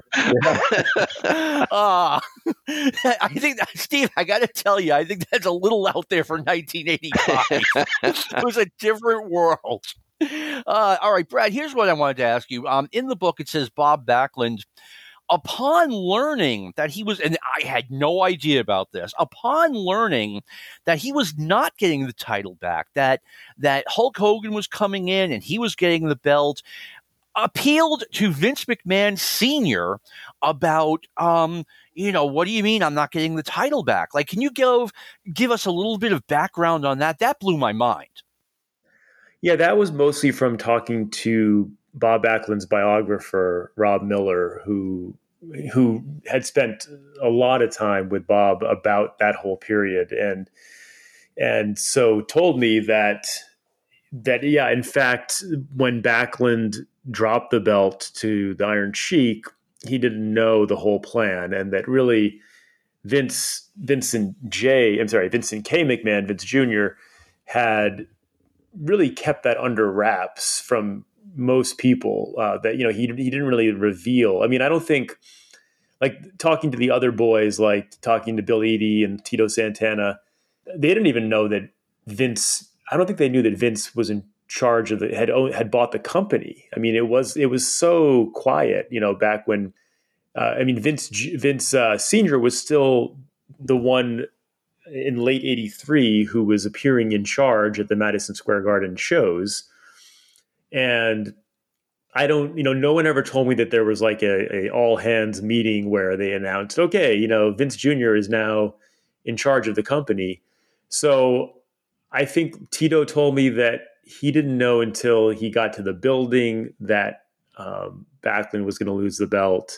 uh, I think, that, Steve, I got to tell you, I think that's a little out there for nineteen eighty-five. It was a different world. Uh, all right, Brad, here's what I wanted to ask you. Um, in the book, it says Bob Backlund, upon learning that he was, and I had no idea about this, upon learning that he was not getting the title back, that that Hulk Hogan was coming in and he was getting the belt, appealed to Vince McMahon Senior about, um, you know, what do you mean I'm not getting the title back? Like, can you give, give us a little bit of background on that? That blew my mind. Yeah, that was mostly from talking to Bob Backlund's biographer, Rob Miller, who who had spent a lot of time with Bob about that whole period, and and so told me that that yeah, in fact, when Backlund dropped the belt to the Iron Sheik, he didn't know the whole plan, and that really Vince Vincent J. I'm sorry, Vincent K. McMahon, Vince Junior had really kept that under wraps from most people, uh, that, you know, he he didn't really reveal. I mean, I don't think, like, talking to the other boys, like talking to Bill Eadie and Tito Santana, they didn't even know that Vince, I don't think they knew that Vince was in charge of the, had owned, had bought the company. I mean, it was, it was so quiet, you know, back when, uh, I mean, Vince, Vince uh, Senior was still the one in late eighty-three who was appearing in charge at the Madison Square Garden shows. And I don't, you know, no one ever told me that there was like a, a all hands meeting where they announced, okay, you know, Vince Junior is now in charge of the company. So I think Tito told me that he didn't know until he got to the building that um, Backlund was going to lose the belt.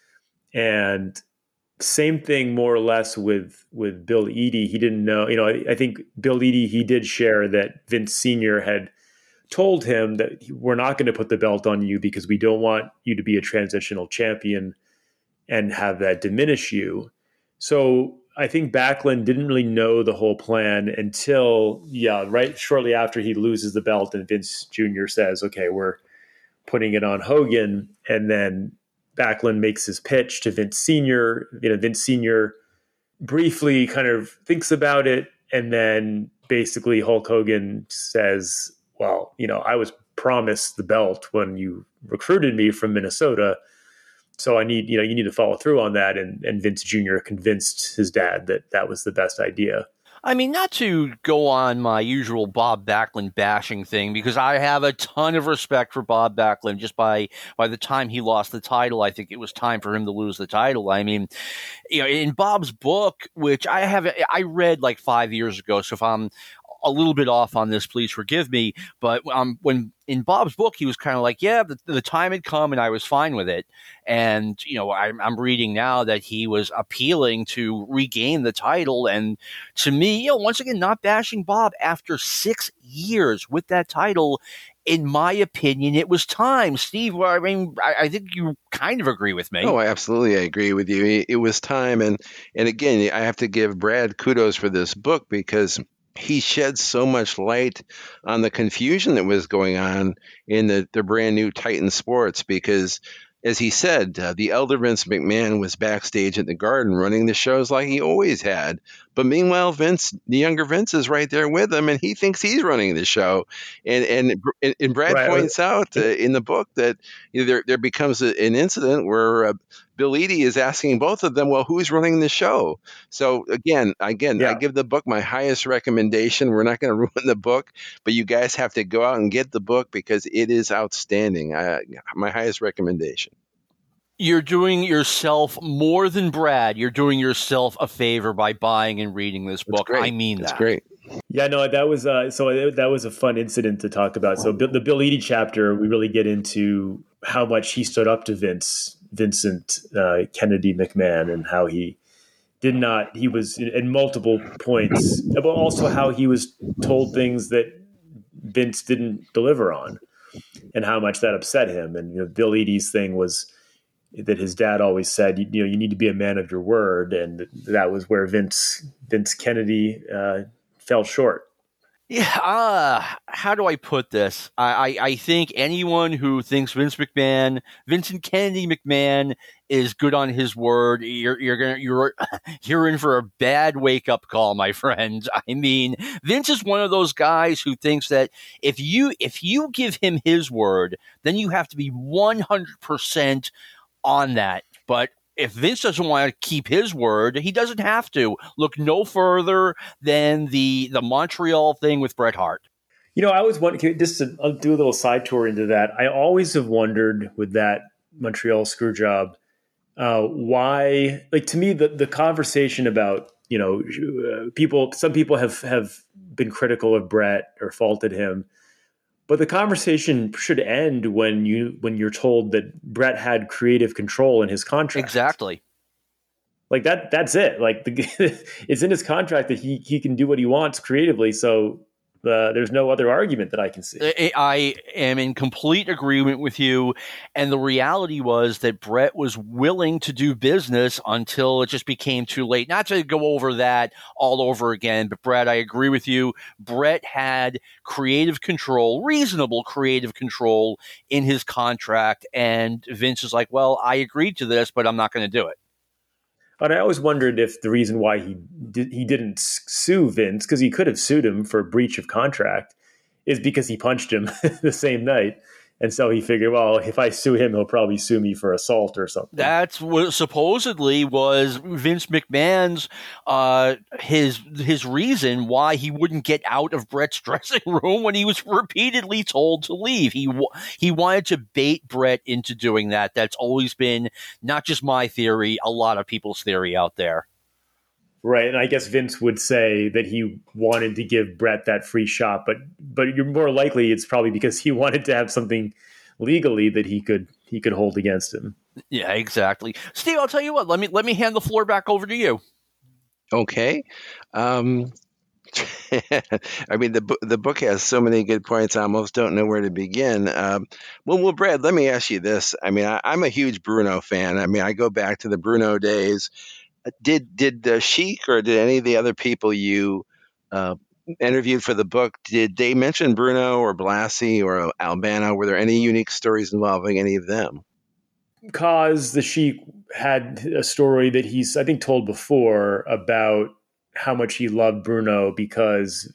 And same thing more or less with, with Bill Eadie. He didn't know, you know, I, I think Bill Eadie, he did share that Vince Senior had told him that we're not going to put the belt on you because we don't want you to be a transitional champion and have that diminish you. So I think Backlund didn't really know the whole plan until, yeah, right shortly after he loses the belt and Vince Junior says, okay, we're putting it on Hogan. And then Backlund makes his pitch to Vince Senior You know, Vince Senior briefly kind of thinks about it. And then basically Hulk Hogan says, well, you know, I was promised the belt when you recruited me from Minnesota. So I need, you know, you need to follow through on that. And, and Vince Junior convinced his dad that that was the best idea. I mean, not to go on my usual Bob Backlund bashing thing, because I have a ton of respect for Bob Backlund. Just by by the time he lost the title, I think it was time for him to lose the title. I mean, you know, in Bob's book, which I have, I read like five years ago. So if I'm a little bit off on this, please forgive me. But um, when in Bob's book, he was kind of like, yeah, the, the time had come and I was fine with it. And, you know, I, I'm reading now that he was appealing to regain the title. And to me, you know, once again, not bashing Bob, after six years with that title, in my opinion, it was time. Steve, well, I mean, I, I think you kind of agree with me. Oh, absolutely. I agree with you. It, it was time. And, and again, I have to give Brad kudos for this book because he shed so much light on the confusion that was going on in the, the brand new Titan Sports because, as he said, uh, the elder Vince McMahon was backstage at the Garden running the shows like he always had. But meanwhile, Vince, the younger Vince, is right there with him, and he thinks he's running the show. And and and Brad right. points out uh, in the book that you know, there there becomes a, an incident where uh, Bill Eadie is asking both of them, "Well, who's running the show?" So again, again, yeah. I give the book my highest recommendation. We're not going to ruin the book, but you guys have to go out and get the book because it is outstanding. I, my highest recommendation. You're doing yourself more than Brad. You're doing yourself a favor by buying and reading this book. I mean that. That's great. Yeah, no, that was uh, so that was a fun incident to talk about. So the Bill Eadie chapter, we really get into how much he stood up to Vince, Vincent uh, Kennedy McMahon, and how he did not. He was in multiple points, but also how he was told things that Vince didn't deliver on, and how much that upset him. And you know, Bill Eadie's thing was that his dad always said, you, you know, you need to be a man of your word. And that was where Vince, Vince Kennedy uh, fell short. Yeah. Uh, how do I put this? I, I, I think anyone who thinks Vince McMahon, Vincent Kennedy McMahon is good on his word, you're, you're going to, you're, you're in for a bad wake up call, my friend. I mean, Vince is one of those guys who thinks that if you, if you give him his word, then you have to be one hundred percent on that. But if Vince doesn't want to keep his word, he doesn't have to. Look no further than the the Montreal thing with Bret Hart. You know, I was wondering, just to I'll do a little side tour into that. I always have wondered with that Montreal screw job, uh, why, like to me, the, the conversation about, you know, uh, people, some people have, have been critical of Bret or faulted him. But the conversation should end when you when you're told that Bret had creative control in his contract. Exactly. Like that. That's it. Like the, it's in his contract that he he can do what he wants creatively. So uh, there's no other argument that I can see. I am in complete agreement with you. And the reality was that Bret was willing to do business until it just became too late. Not to go over that all over again, but Bret, I agree with you. Bret had creative control, reasonable creative control in his contract. And Vince is like, well, I agreed to this, but I'm not going to do it. And I always wondered if the reason why he did, he didn't sue Vince, because he could have sued him for breach of contract, is because he punched him the same night And so he figured, well, if I sue him, he'll probably sue me for assault or something. That's what supposedly was Vince McMahon's uh, his his reason why he wouldn't get out of Brett's dressing room when he was repeatedly told to leave. He he wanted to bait Brett into doing that. That's always been not just my theory, a lot of people's theory out there. Right, and I guess Vince would say that he wanted to give Brett that free shot, but but you're more likely it's probably because he wanted to have something legally that he could he could hold against him. Yeah, exactly. Steve, I'll tell you what. Let me let me hand the floor back over to you. Okay. Um, I mean, the the book has so many good points. I almost don't know where to begin. Um, well, well, Brad, let me ask you this. I mean, I, I'm a huge Bruno fan. I mean, I go back to the Bruno days. Did did the Sheik or did any of the other people you uh, interviewed for the book, did they mention Bruno or Blassie or Albano? Were there any unique stories involving any of them? Kaz, the Sheik, had a story that he's, I think, told before about how much he loved Bruno because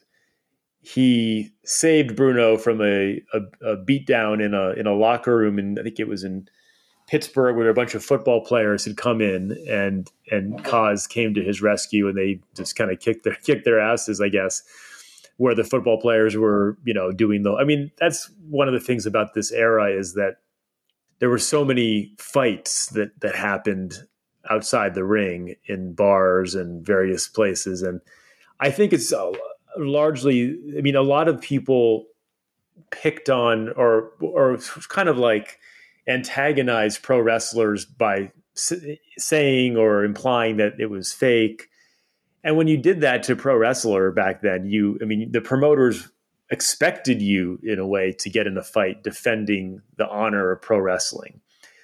he saved Bruno from a, a, a beatdown in a in a locker room, and I think it was in Pittsburgh, where a bunch of football players had come in, and and Kaz came to his rescue, and they just kind of kicked their kicked their asses, I guess, where the football players were, you know, doing the. I mean, that's one of the things about this era is that there were so many fights that that happened outside the ring in bars and various places, and I think it's uh, largely. I mean, a lot of people picked on or or kind of like antagonize pro wrestlers by s- saying or implying that it was fake. And when you did that to pro wrestler back then, you, I mean, the promoters expected you in a way to get in a fight defending the honor of pro wrestling.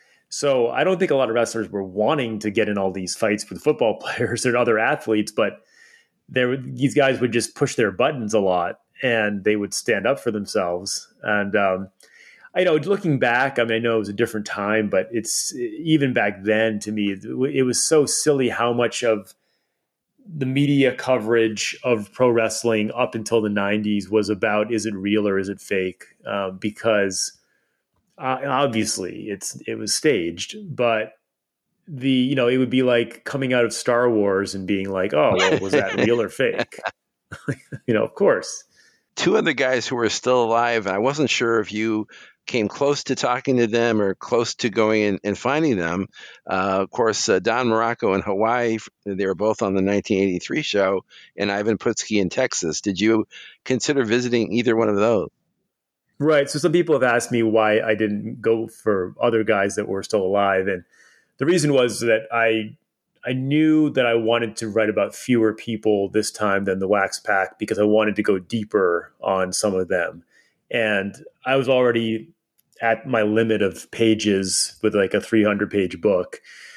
So I don't think a lot of wrestlers were wanting to get in all these fights with football players and other athletes, but there, these guys would just push their buttons a lot and they would stand up for themselves. And, um, I know, looking back, I mean, I know it was a different time, but it's even back then to me, it was so silly how much of the media coverage of pro wrestling up until the nineties was about, is it real or is it fake? Uh, because uh, obviously it's, it was staged, but the, you know, it would be like coming out of Star Wars and being like, oh, well, was that real or fake? You know, of course. Two other guys who are still alive, I wasn't sure if you came close to talking to them or close to going and, and finding them. Uh, of course, uh, Don Morocco in Hawaii, they were both on the nineteen eighty-three show, and Ivan Putski in Texas. Did you consider visiting either one of those? Right. So some people have asked me why I didn't go for other guys that were still alive. And the reason was that I I knew that I wanted to write about fewer people this time than the Wax Pack because I wanted to go deeper on some of them. And I was already at my limit of pages with like a three hundred page book.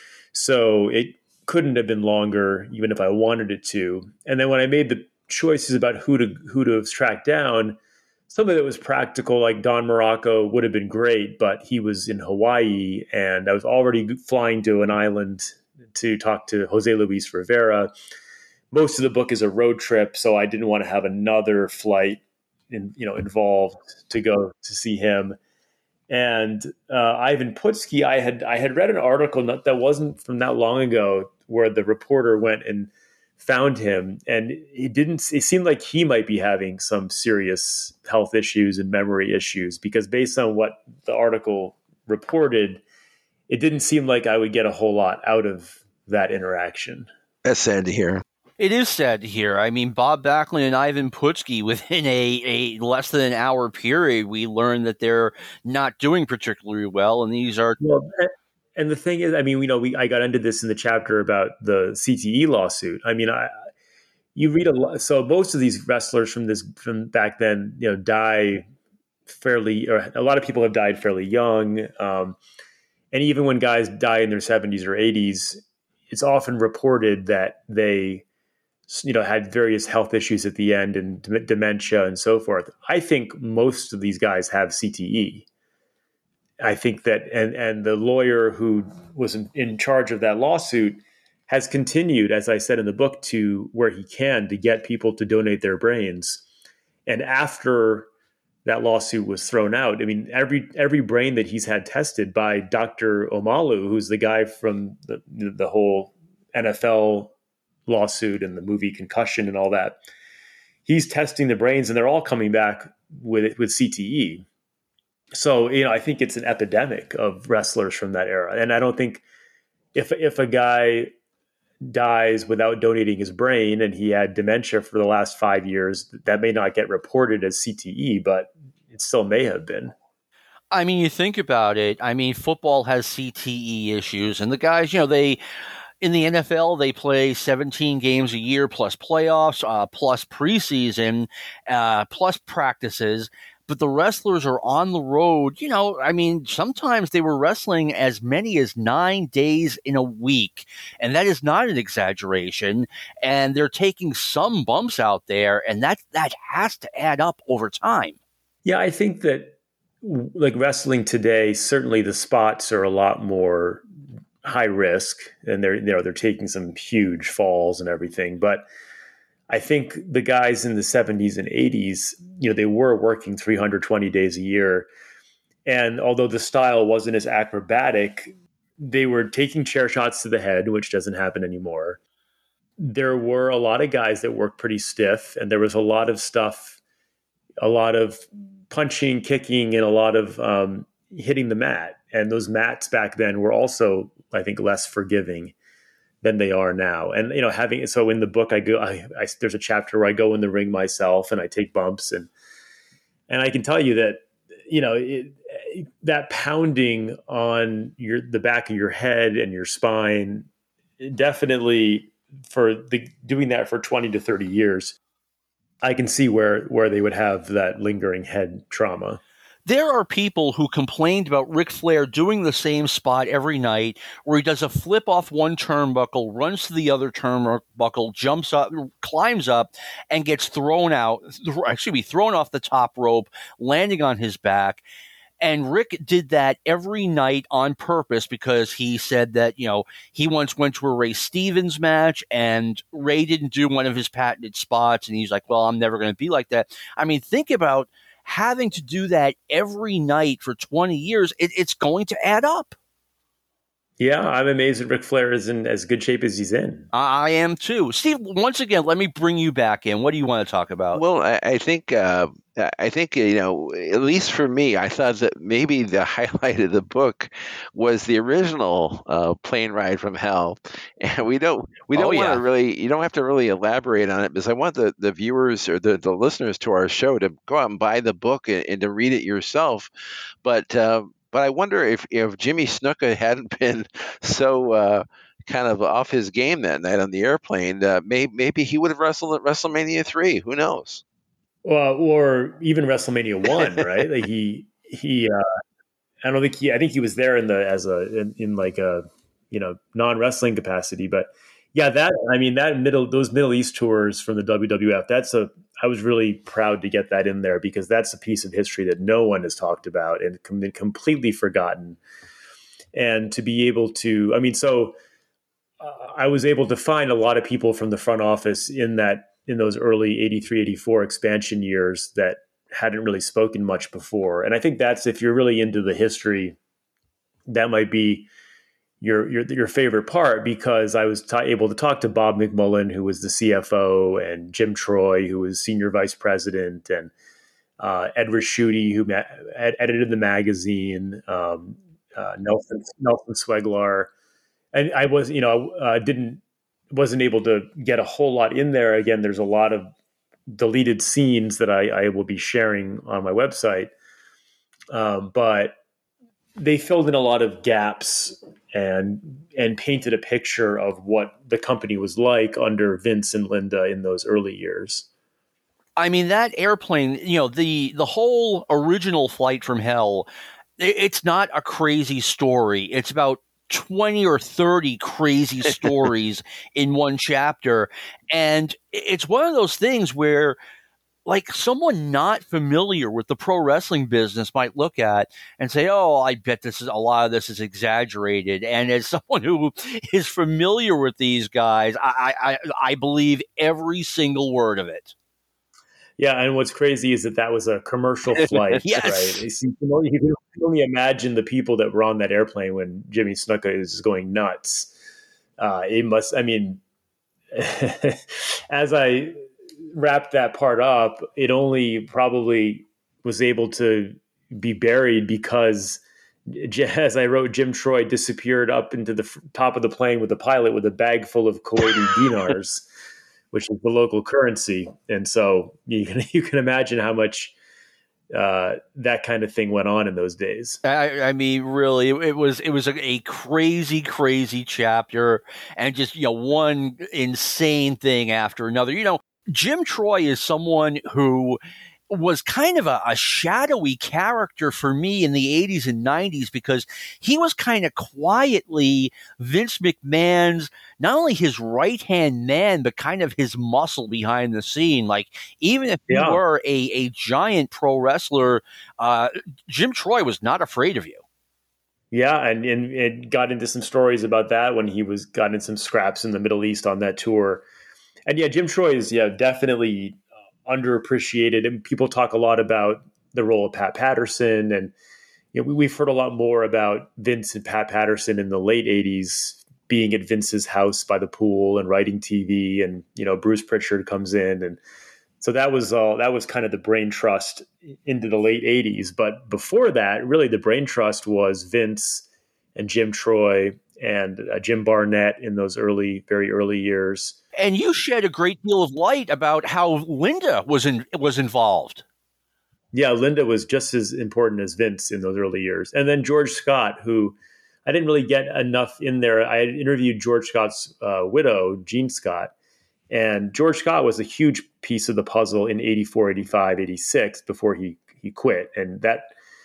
So it couldn't have been longer, even if I wanted it to. And then when I made the choices about who to who to track down, some of it was practical, like Don Morocco would have been great, but he was in Hawaii and I was already flying to an island to talk to Jose Luis Rivera. Most of the book is a road trip, so I didn't want to have another flight in, you know, involved to go to see him. And uh, Ivan Putski, I had I had read an article not, that wasn't from that long ago where the reporter went and found him, and it didn't. It seemed like he might be having some serious health issues and memory issues because based on what the article reported, it didn't seem like I would get a whole lot out of that interaction. That's sad to hear. It is sad to hear. I mean, Bob Backlund and Ivan Putski, within a, a less than an hour period, we learned that they're not doing particularly well. And these are. Well, and the thing is, I mean, you know, we I got into this in the chapter about the C T E lawsuit. I mean, I you read a lot. So most of these wrestlers from this from back then, you know, die fairly, or a lot of people have died fairly young. Um, and even when guys die in their seventies or eighties, it's often reported that they, you know, had various health issues at the end and dementia and so forth. I think most of these guys have C T E. I think that, and, and the lawyer who was in, in charge of that lawsuit has continued, as I said in the book, to where he can to get people to donate their brains. And after that lawsuit was thrown out. I mean, every every brain that he's had tested by Doctor Omalu, who's the guy from the, the whole N F L lawsuit and the movie Concussion and all that, he's testing the brains, and they're all coming back with with C T E. So, you know, I think it's an epidemic of wrestlers from that era. And I don't think if if a guy dies without donating his brain and he had dementia for the last five years, that may not get reported as C T E, but it still may have been. I mean, you think about it. I mean, football has C T E issues, and the guys, you know, they in the N F L, they play seventeen games a year plus playoffs, uh, plus preseason, uh, plus practices. But the wrestlers are on the road. You know, I mean, sometimes they were wrestling as many as nine days in a week. And that is not an exaggeration. And they're taking some bumps out there. And that, that has to add up over time. Yeah, I think that like wrestling today, certainly the spots are a lot more high risk. And they're, you know, they're taking some huge falls and everything. But I think the guys in the seventies and eighties, you know, they were working three hundred twenty days a year. And although the style wasn't as acrobatic, they were taking chair shots to the head, which doesn't happen anymore. There were a lot of guys that worked pretty stiff, and there was a lot of stuff, a lot of punching, kicking, and a lot of um, hitting the mat. And those mats back then were also, I think, less forgiving than they are now. And, you know, having, so in the book, I go, I, I, there's a chapter where I go in the ring myself and I take bumps, and, and I can tell you that, you know, it, that pounding on your, the back of your head and your spine, definitely for the, doing that for twenty to thirty years, I can see where, where they would have that lingering head trauma. There are people who complained about Ric Flair doing the same spot every night where he does a flip off one turnbuckle, runs to the other turnbuckle, jumps up, climbs up, and gets thrown out, excuse me, thrown off the top rope, landing on his back. And Rick did that every night on purpose because he said that, you know, he once went to a Ray Stevens match and Ray didn't do one of his patented spots. And he's like, well, I'm never going to be like that. I mean, think about having to do that every night for twenty years, it, it's going to add up. Yeah, I'm amazed that Ric Flair is in as good shape as he's in. I am too. Steve, once again, let me bring you back in. What do you want to talk about? Well, I, I think, uh, I think, you know, at least for me, I thought that maybe the highlight of the book was the original uh, Plane Ride from Hell. And we don't, we don't Oh, want yeah. to really, you don't have to really elaborate on it, because I want the, the viewers or the, the listeners to our show to go out and buy the book and, and to read it yourself. But, uh, But I wonder if, if Jimmy Snuka hadn't been so uh, kind of off his game that night on the airplane, uh, may, maybe he would have wrestled at WrestleMania three. Who knows? Well, or even WrestleMania one, right? Like he he. Uh, I don't think he. I think he was there in the as a in, in like a you know non wrestling capacity, but yeah, that I mean that middle those Middle East tours from the W W F. That's a. I was really proud to get that in there because that's a piece of history that no one has talked about and been completely forgotten. And to be able to, I mean, so uh, I was able to find a lot of people from the front office in that, in those early eighty-three, eighty-four expansion years that hadn't really spoken much before. And I think that's, if you're really into the history, that might be your your your favorite part, because I was ta- able to talk to Bob McMullen, who was the C F O, and Jim Troy, who was senior vice president, and uh, Ed Raschuti, who ma- ed- edited the magazine, um, uh, Nelson Nelson Sweglar, and I was you know uh, didn't wasn't able to get a whole lot in there. Again, there's a lot of deleted scenes that I, I will be sharing on my website, um, but they filled in a lot of gaps and and painted a picture of what the company was like under Vince and Linda in those early years. I mean, that airplane, you know, the the whole original Flight from Hell, it's not a crazy story. It's about twenty or thirty crazy stories in one chapter. And it's one of those things where, like, someone not familiar with the pro wrestling business might look at and say, oh, I bet this is a lot of this is exaggerated. And as someone who is familiar with these guys, I, I, I believe every single word of it. Yeah, and what's crazy is that that was a commercial flight, Yes. right? So you, can only, you can only imagine the people that were on that airplane when Jimmy Snuka is going nuts. Uh, it must, I mean, as I wrapped that part up, it only probably was able to be buried because, as I wrote, Jim Troy disappeared up into the top of the plane with the pilot with a bag full of Kuwaiti dinars, which is the local currency. And so you can, you can imagine how much uh, that kind of thing went on in those days. I, I mean, really, it, it was it was a, a crazy, crazy chapter, and just, you know, one insane thing after another. You know, Jim Troy is someone who was kind of a, a shadowy character for me in the eighties and nineties because he was kind of quietly Vince McMahon's, not only his right-hand man, but kind of his muscle behind the scene. Like, even if Yeah. you were a, a giant pro wrestler, uh, Jim Troy was not afraid of you. Yeah, and, and it got into some stories about that when he was got in some scraps in the Middle East on that tour. And yeah, Jim Troy is yeah definitely underappreciated, and people talk a lot about the role of Pat Patterson, and you know, we, we've heard a lot more about Vince and Pat Patterson in the late eighties, being at Vince's house by the pool and writing T V, and you know Bruce Pritchard comes in, and so that was all. That was kind of the brain trust into the late eighties. But before that, really, the brain trust was Vince and Jim Troy and uh, Jim Barnett in those early, very early years. And you shed a great deal of light about how Linda was in, was involved. Yeah, Linda was just as important as Vince in those early years. And then George Scott, who I didn't really get enough in there. I had interviewed George Scott's uh, widow, Jean Scott. And George Scott was a huge piece of the puzzle in eighty-four, eighty-five, eighty-six before he, he quit. And that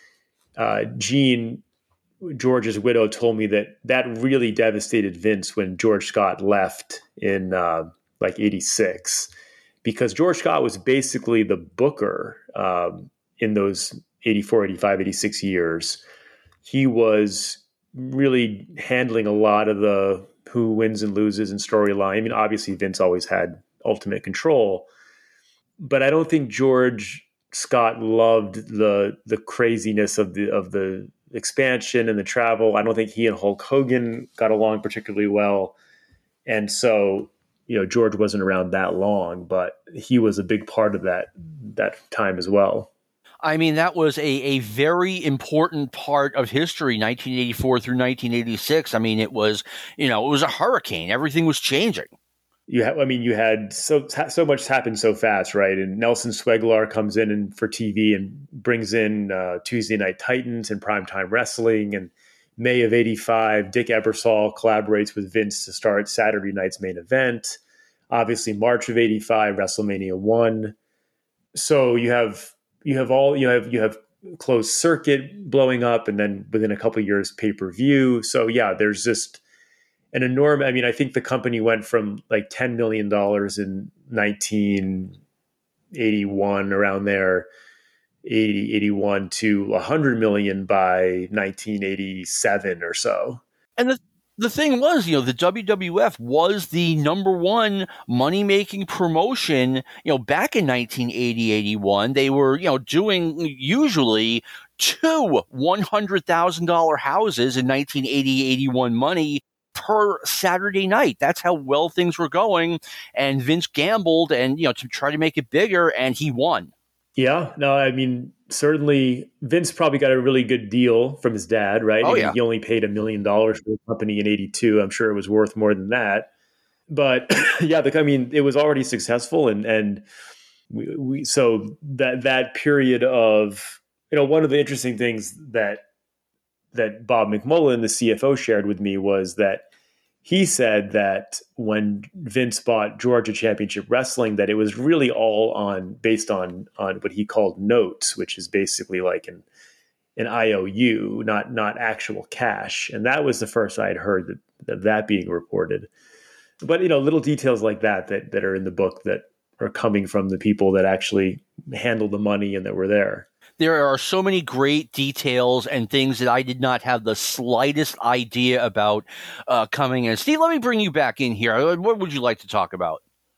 uh, Jean, George's widow, told me that that really devastated Vince when George Scott left in uh, like eighty-six, because George Scott was basically the booker um, in those eighty-four, eighty-five, eighty-six years. He was really handling a lot of the who wins and loses and storyline. I mean, obviously Vince always had ultimate control, but I don't think George Scott loved the the craziness of the of the expansion and the travel. I don't think he and Hulk Hogan got along particularly well. And so, you know, George wasn't around that long, but he was a big part of that that time as well. I mean, that was a, a very important part of history, nineteen eighty-four through nineteen eighty-six. I mean, it was, you know, it was a hurricane. Everything was changing. You ha- I mean, you had so so much happened so fast, right? And Nelson Sweglar comes in and for T V and brings in uh, Tuesday Night Titans and Primetime Wrestling. And May of eighty-five, Dick Ebersol collaborates with Vince to start Saturday Night's Main Event. Obviously, March of eighty-five, WrestleMania one. So you have you have all you have you have Closed Circuit blowing up, and then within a couple of years, pay per view. So yeah, there's just an enormous. I mean, I think the company went from like ten million dollars in nineteen eighty-one, around there, eighty, eighty-one, to one hundred million by nineteen eighty-seven or so. And the the thing was, you know, the W W F was the number one money-making promotion, you know, back in nineteen eighty, eighty-one. They were, you know, doing usually two one hundred thousand dollars houses in nineteen eighty, eighty-one money per Saturday night. That's how well things were going. And Vince gambled and, you know, to try to make it bigger, and he won. Yeah, no, I mean, certainly Vince probably got a really good deal from his dad, right? Oh, I mean, yeah. He only paid a million dollars for the company in eighty-two. I'm sure it was worth more than that. But yeah, the, I mean, it was already successful. And, and we, we, so that, that period of, you know, one of the interesting things that, that Bob McMullen, the C F O, shared with me was that he said that when Vince bought Georgia Championship Wrestling, that it was really all on based on on what he called notes, which is basically like an an I O U, not not actual cash. And that was the first I had heard that that, that being reported. But you know, little details like that, that that are in the book that are coming from the people that actually handled the money and that were there. There are so many great details and things that I did not have the slightest idea about uh, coming in. Steve, let me bring you back in here. What would you like to talk about?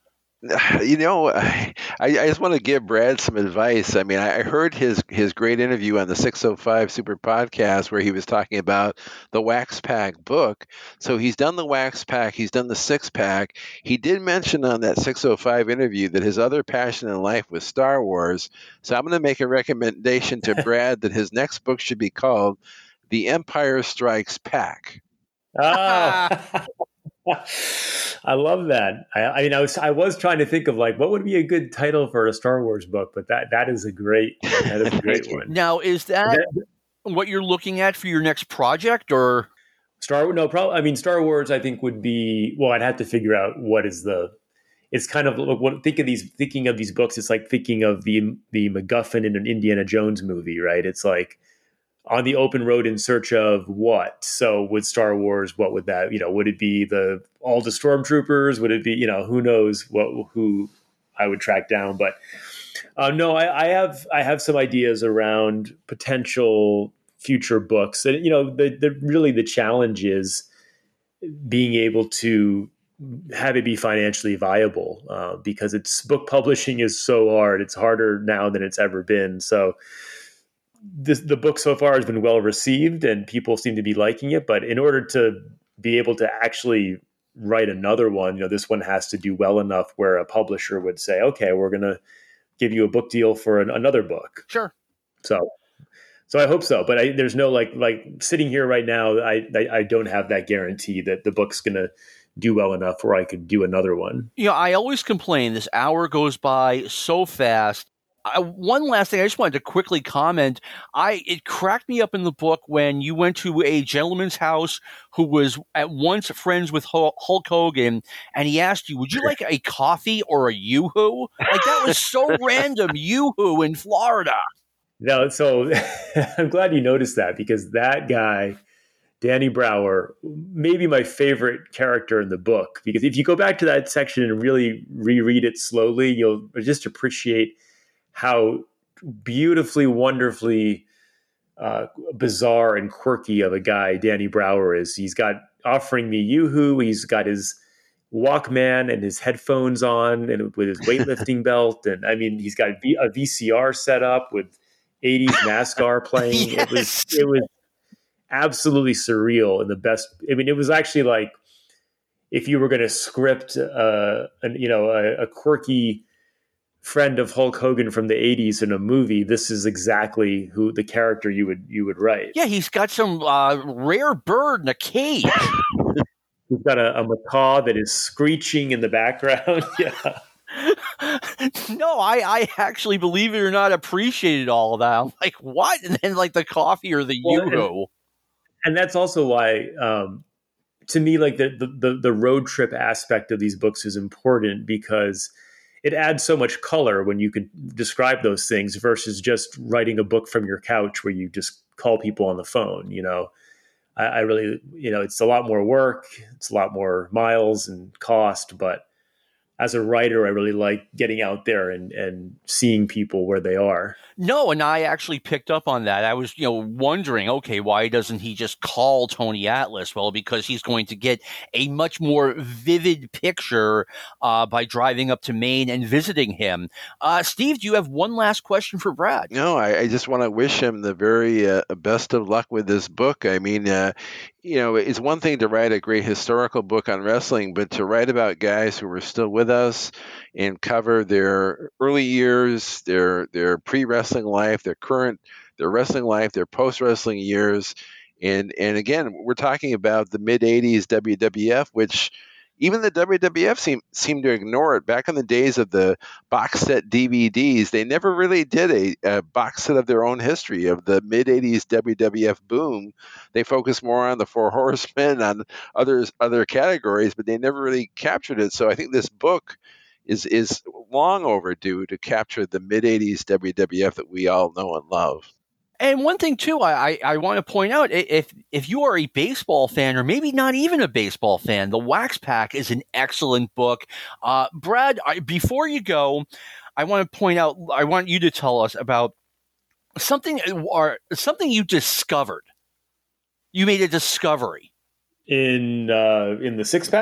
You know, I, I just want to give Brad some advice. I mean, I heard his his great interview on the six oh five Super Podcast where he was talking about the Wax Pack book. So he's done the Wax Pack, he's done the six pack. He did mention on that six oh five interview that his other passion in life was Star Wars. So I'm going to make a recommendation to Brad that his next book should be called The Empire Strikes Pack. Ah. I love that. I, I mean, I was I was trying to think of like what would be a good title for a Star Wars book, but that that is a great that is a great one. Now, is that, that what you're looking at for your next project, or Star? No, probably. I mean, Star Wars. I think would be well. I'd have to figure out what is the. It's kind of what think of these thinking of these books. It's like thinking of the the MacGuffin in an Indiana Jones movie, right? It's like on the open road in search of what? So with Star Wars, what would that, you know, would it be the, all the stormtroopers? Would it be, you know, who knows what, who I would track down, but uh, no, I, I have, I have some ideas around potential future books. And, you know, the, the really the challenge is being able to have it be financially viable uh, because it's book publishing is so hard. It's harder now than it's ever been. So, This, the book so far has been well received and people seem to be liking it. But in order to be able to actually write another one, you know, this one has to do well enough where a publisher would say, okay, we're going to give you a book deal for an, another book. Sure. So, so I hope so. But I, there's no like, like sitting here right now, I, I, I don't have that guarantee that the book's going to do well enough where I could do another one. You know, I always complain this hour goes by so fast. I, one last thing, I just wanted to quickly comment. I it cracked me up in the book when you went to a gentleman's house who was at once friends with Hulk Hogan, and he asked you, "Would you like a coffee or a Yoo-hoo?" Like that was so random. Yoo-hoo in Florida. No, so I'm glad you noticed that because that guy, Danny Brower, may be my favorite character in the book. Because if you go back to that section and really reread it slowly, you'll just appreciate how beautifully, wonderfully uh, bizarre and quirky of a guy Danny Brower is. He's got offering me Yoo-hoo. He's got his Walkman and his headphones on and with his weightlifting belt. And I mean, he's got a V C R set up with eighties NASCAR playing. Yes. It was, it was absolutely surreal in the best. I mean, it was actually like if you were going to script, uh, an, you know, a, a quirky friend of Hulk Hogan from the eighties in a movie, this is exactly who the character you would you would write. Yeah, he's got some uh, rare bird in a cage. He's got a, a macaw that is screeching in the background. Yeah. No, I, I actually, believe it or not, appreciated all of that. I'm like, what? And then like the coffee or the well, Yoo-hoo. And, and that's also why, um, to me, like the, the the road trip aspect of these books is important because it adds so much color when you can describe those things versus just writing a book from your couch where you just call people on the phone. You know, I, I really, you know, it's a lot more work. It's a lot more miles and cost. But as a writer, I really like getting out there and, and seeing people where they are. No, and I actually picked up on that. I was, you know, wondering, okay, why doesn't he just call Tony Atlas? Well, because he's going to get a much more vivid picture uh, by driving up to Maine and visiting him. Uh, Steve, do you have one last question for Brad? No, I, I just want to wish him the very uh, best of luck with this book. I mean, uh, you know, it's one thing to write a great historical book on wrestling, but to write about guys who were still with us and cover their early years, their their pre-wrestling life, their current, their wrestling life, their post-wrestling years. And and again, we're talking about the mid-eighties W W F, which even the W W F seemed, seemed to ignore it. Back in the days of the box set D V Ds, they never really did a, a box set of their own history of the mid-eighties W W F boom. They focused more on the Four Horsemen, on others, other categories, but they never really captured it. So I think this book is is long overdue to capture the mid-eighties W W F that we all know and love. And one thing, too, I, I, I want to point out, if if you are a baseball fan or maybe not even a baseball fan, The Wax Pack is an excellent book. Uh, Brad, I, before you go, I want to point out, I want you to tell us about something or something you discovered. You made a discovery. In uh, in the six pack?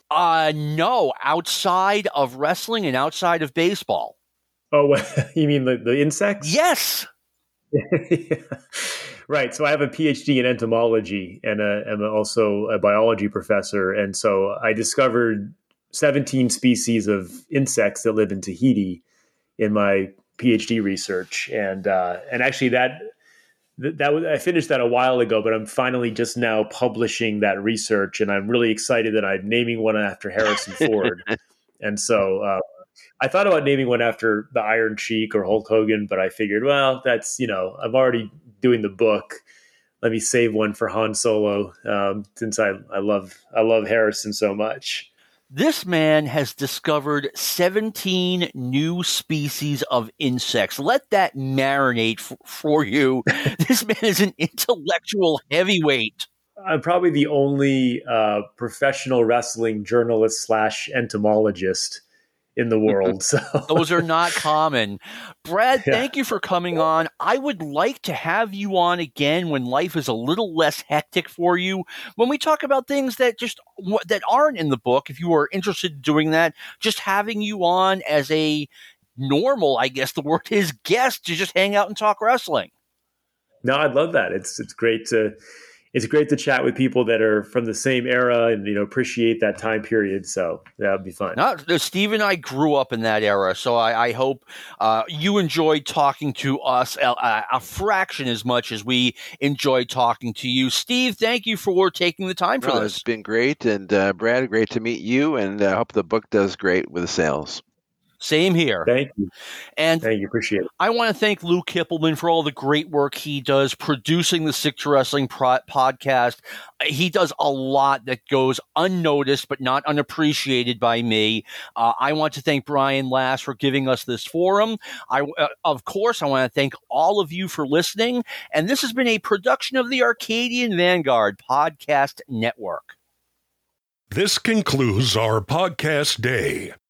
Uh, no, outside of wrestling and outside of baseball. Oh, you mean the, the insects? Yes. Yeah. Right. So I have a P H D in entomology and a, I'm also a biology professor. And so I discovered seventeen species of insects that live in Tahiti in my P H D research. And, uh, and actually that, that was, I finished that a while ago, but I'm finally just now publishing that research. And I'm really excited that I'm naming one after Harrison Ford. And so, uh, I thought about naming one after the Iron Sheik or Hulk Hogan, but I figured, well, that's, you know, I'm already doing the book. Let me save one for Han Solo, um, since I, I love I love Harrison so much. This man has discovered seventeen new species of insects. Let that marinate f- for you. This man is an intellectual heavyweight. I'm probably the only uh, professional wrestling journalist slash entomologist in the world. So those are not common. Brad, Yeah. Thank you for coming on. I would like to have you on again when life is a little less hectic for you. When we talk about things that just that aren't in the book, if you are interested in doing that, just having you on as a normal, I guess the word is, guest to just hang out and talk wrestling. No, I'd love that. It's it's great to it's great to chat with people that are from the same era and, you know, appreciate that time period. So that would be fun. No, Steve and I grew up in that era, so I, I hope uh, you enjoyed talking to us a, a fraction as much as we enjoyed talking to you. Steve, thank you for taking the time for Well, this. It's been great. And uh, Brad, great to meet you. And I hope the book does great with sales. Same here. Thank you. And Thank you. Appreciate it. I want to thank Lou Kippelman for all the great work he does producing the Stick to Wrestling pro- podcast. He does a lot that goes unnoticed but not unappreciated by me. Uh, I want to thank Brian Last for giving us this forum. I, uh, of course, I want to thank all of you for listening. And this has been a production of the Arcadian Vanguard Podcast Network. This concludes our podcast day.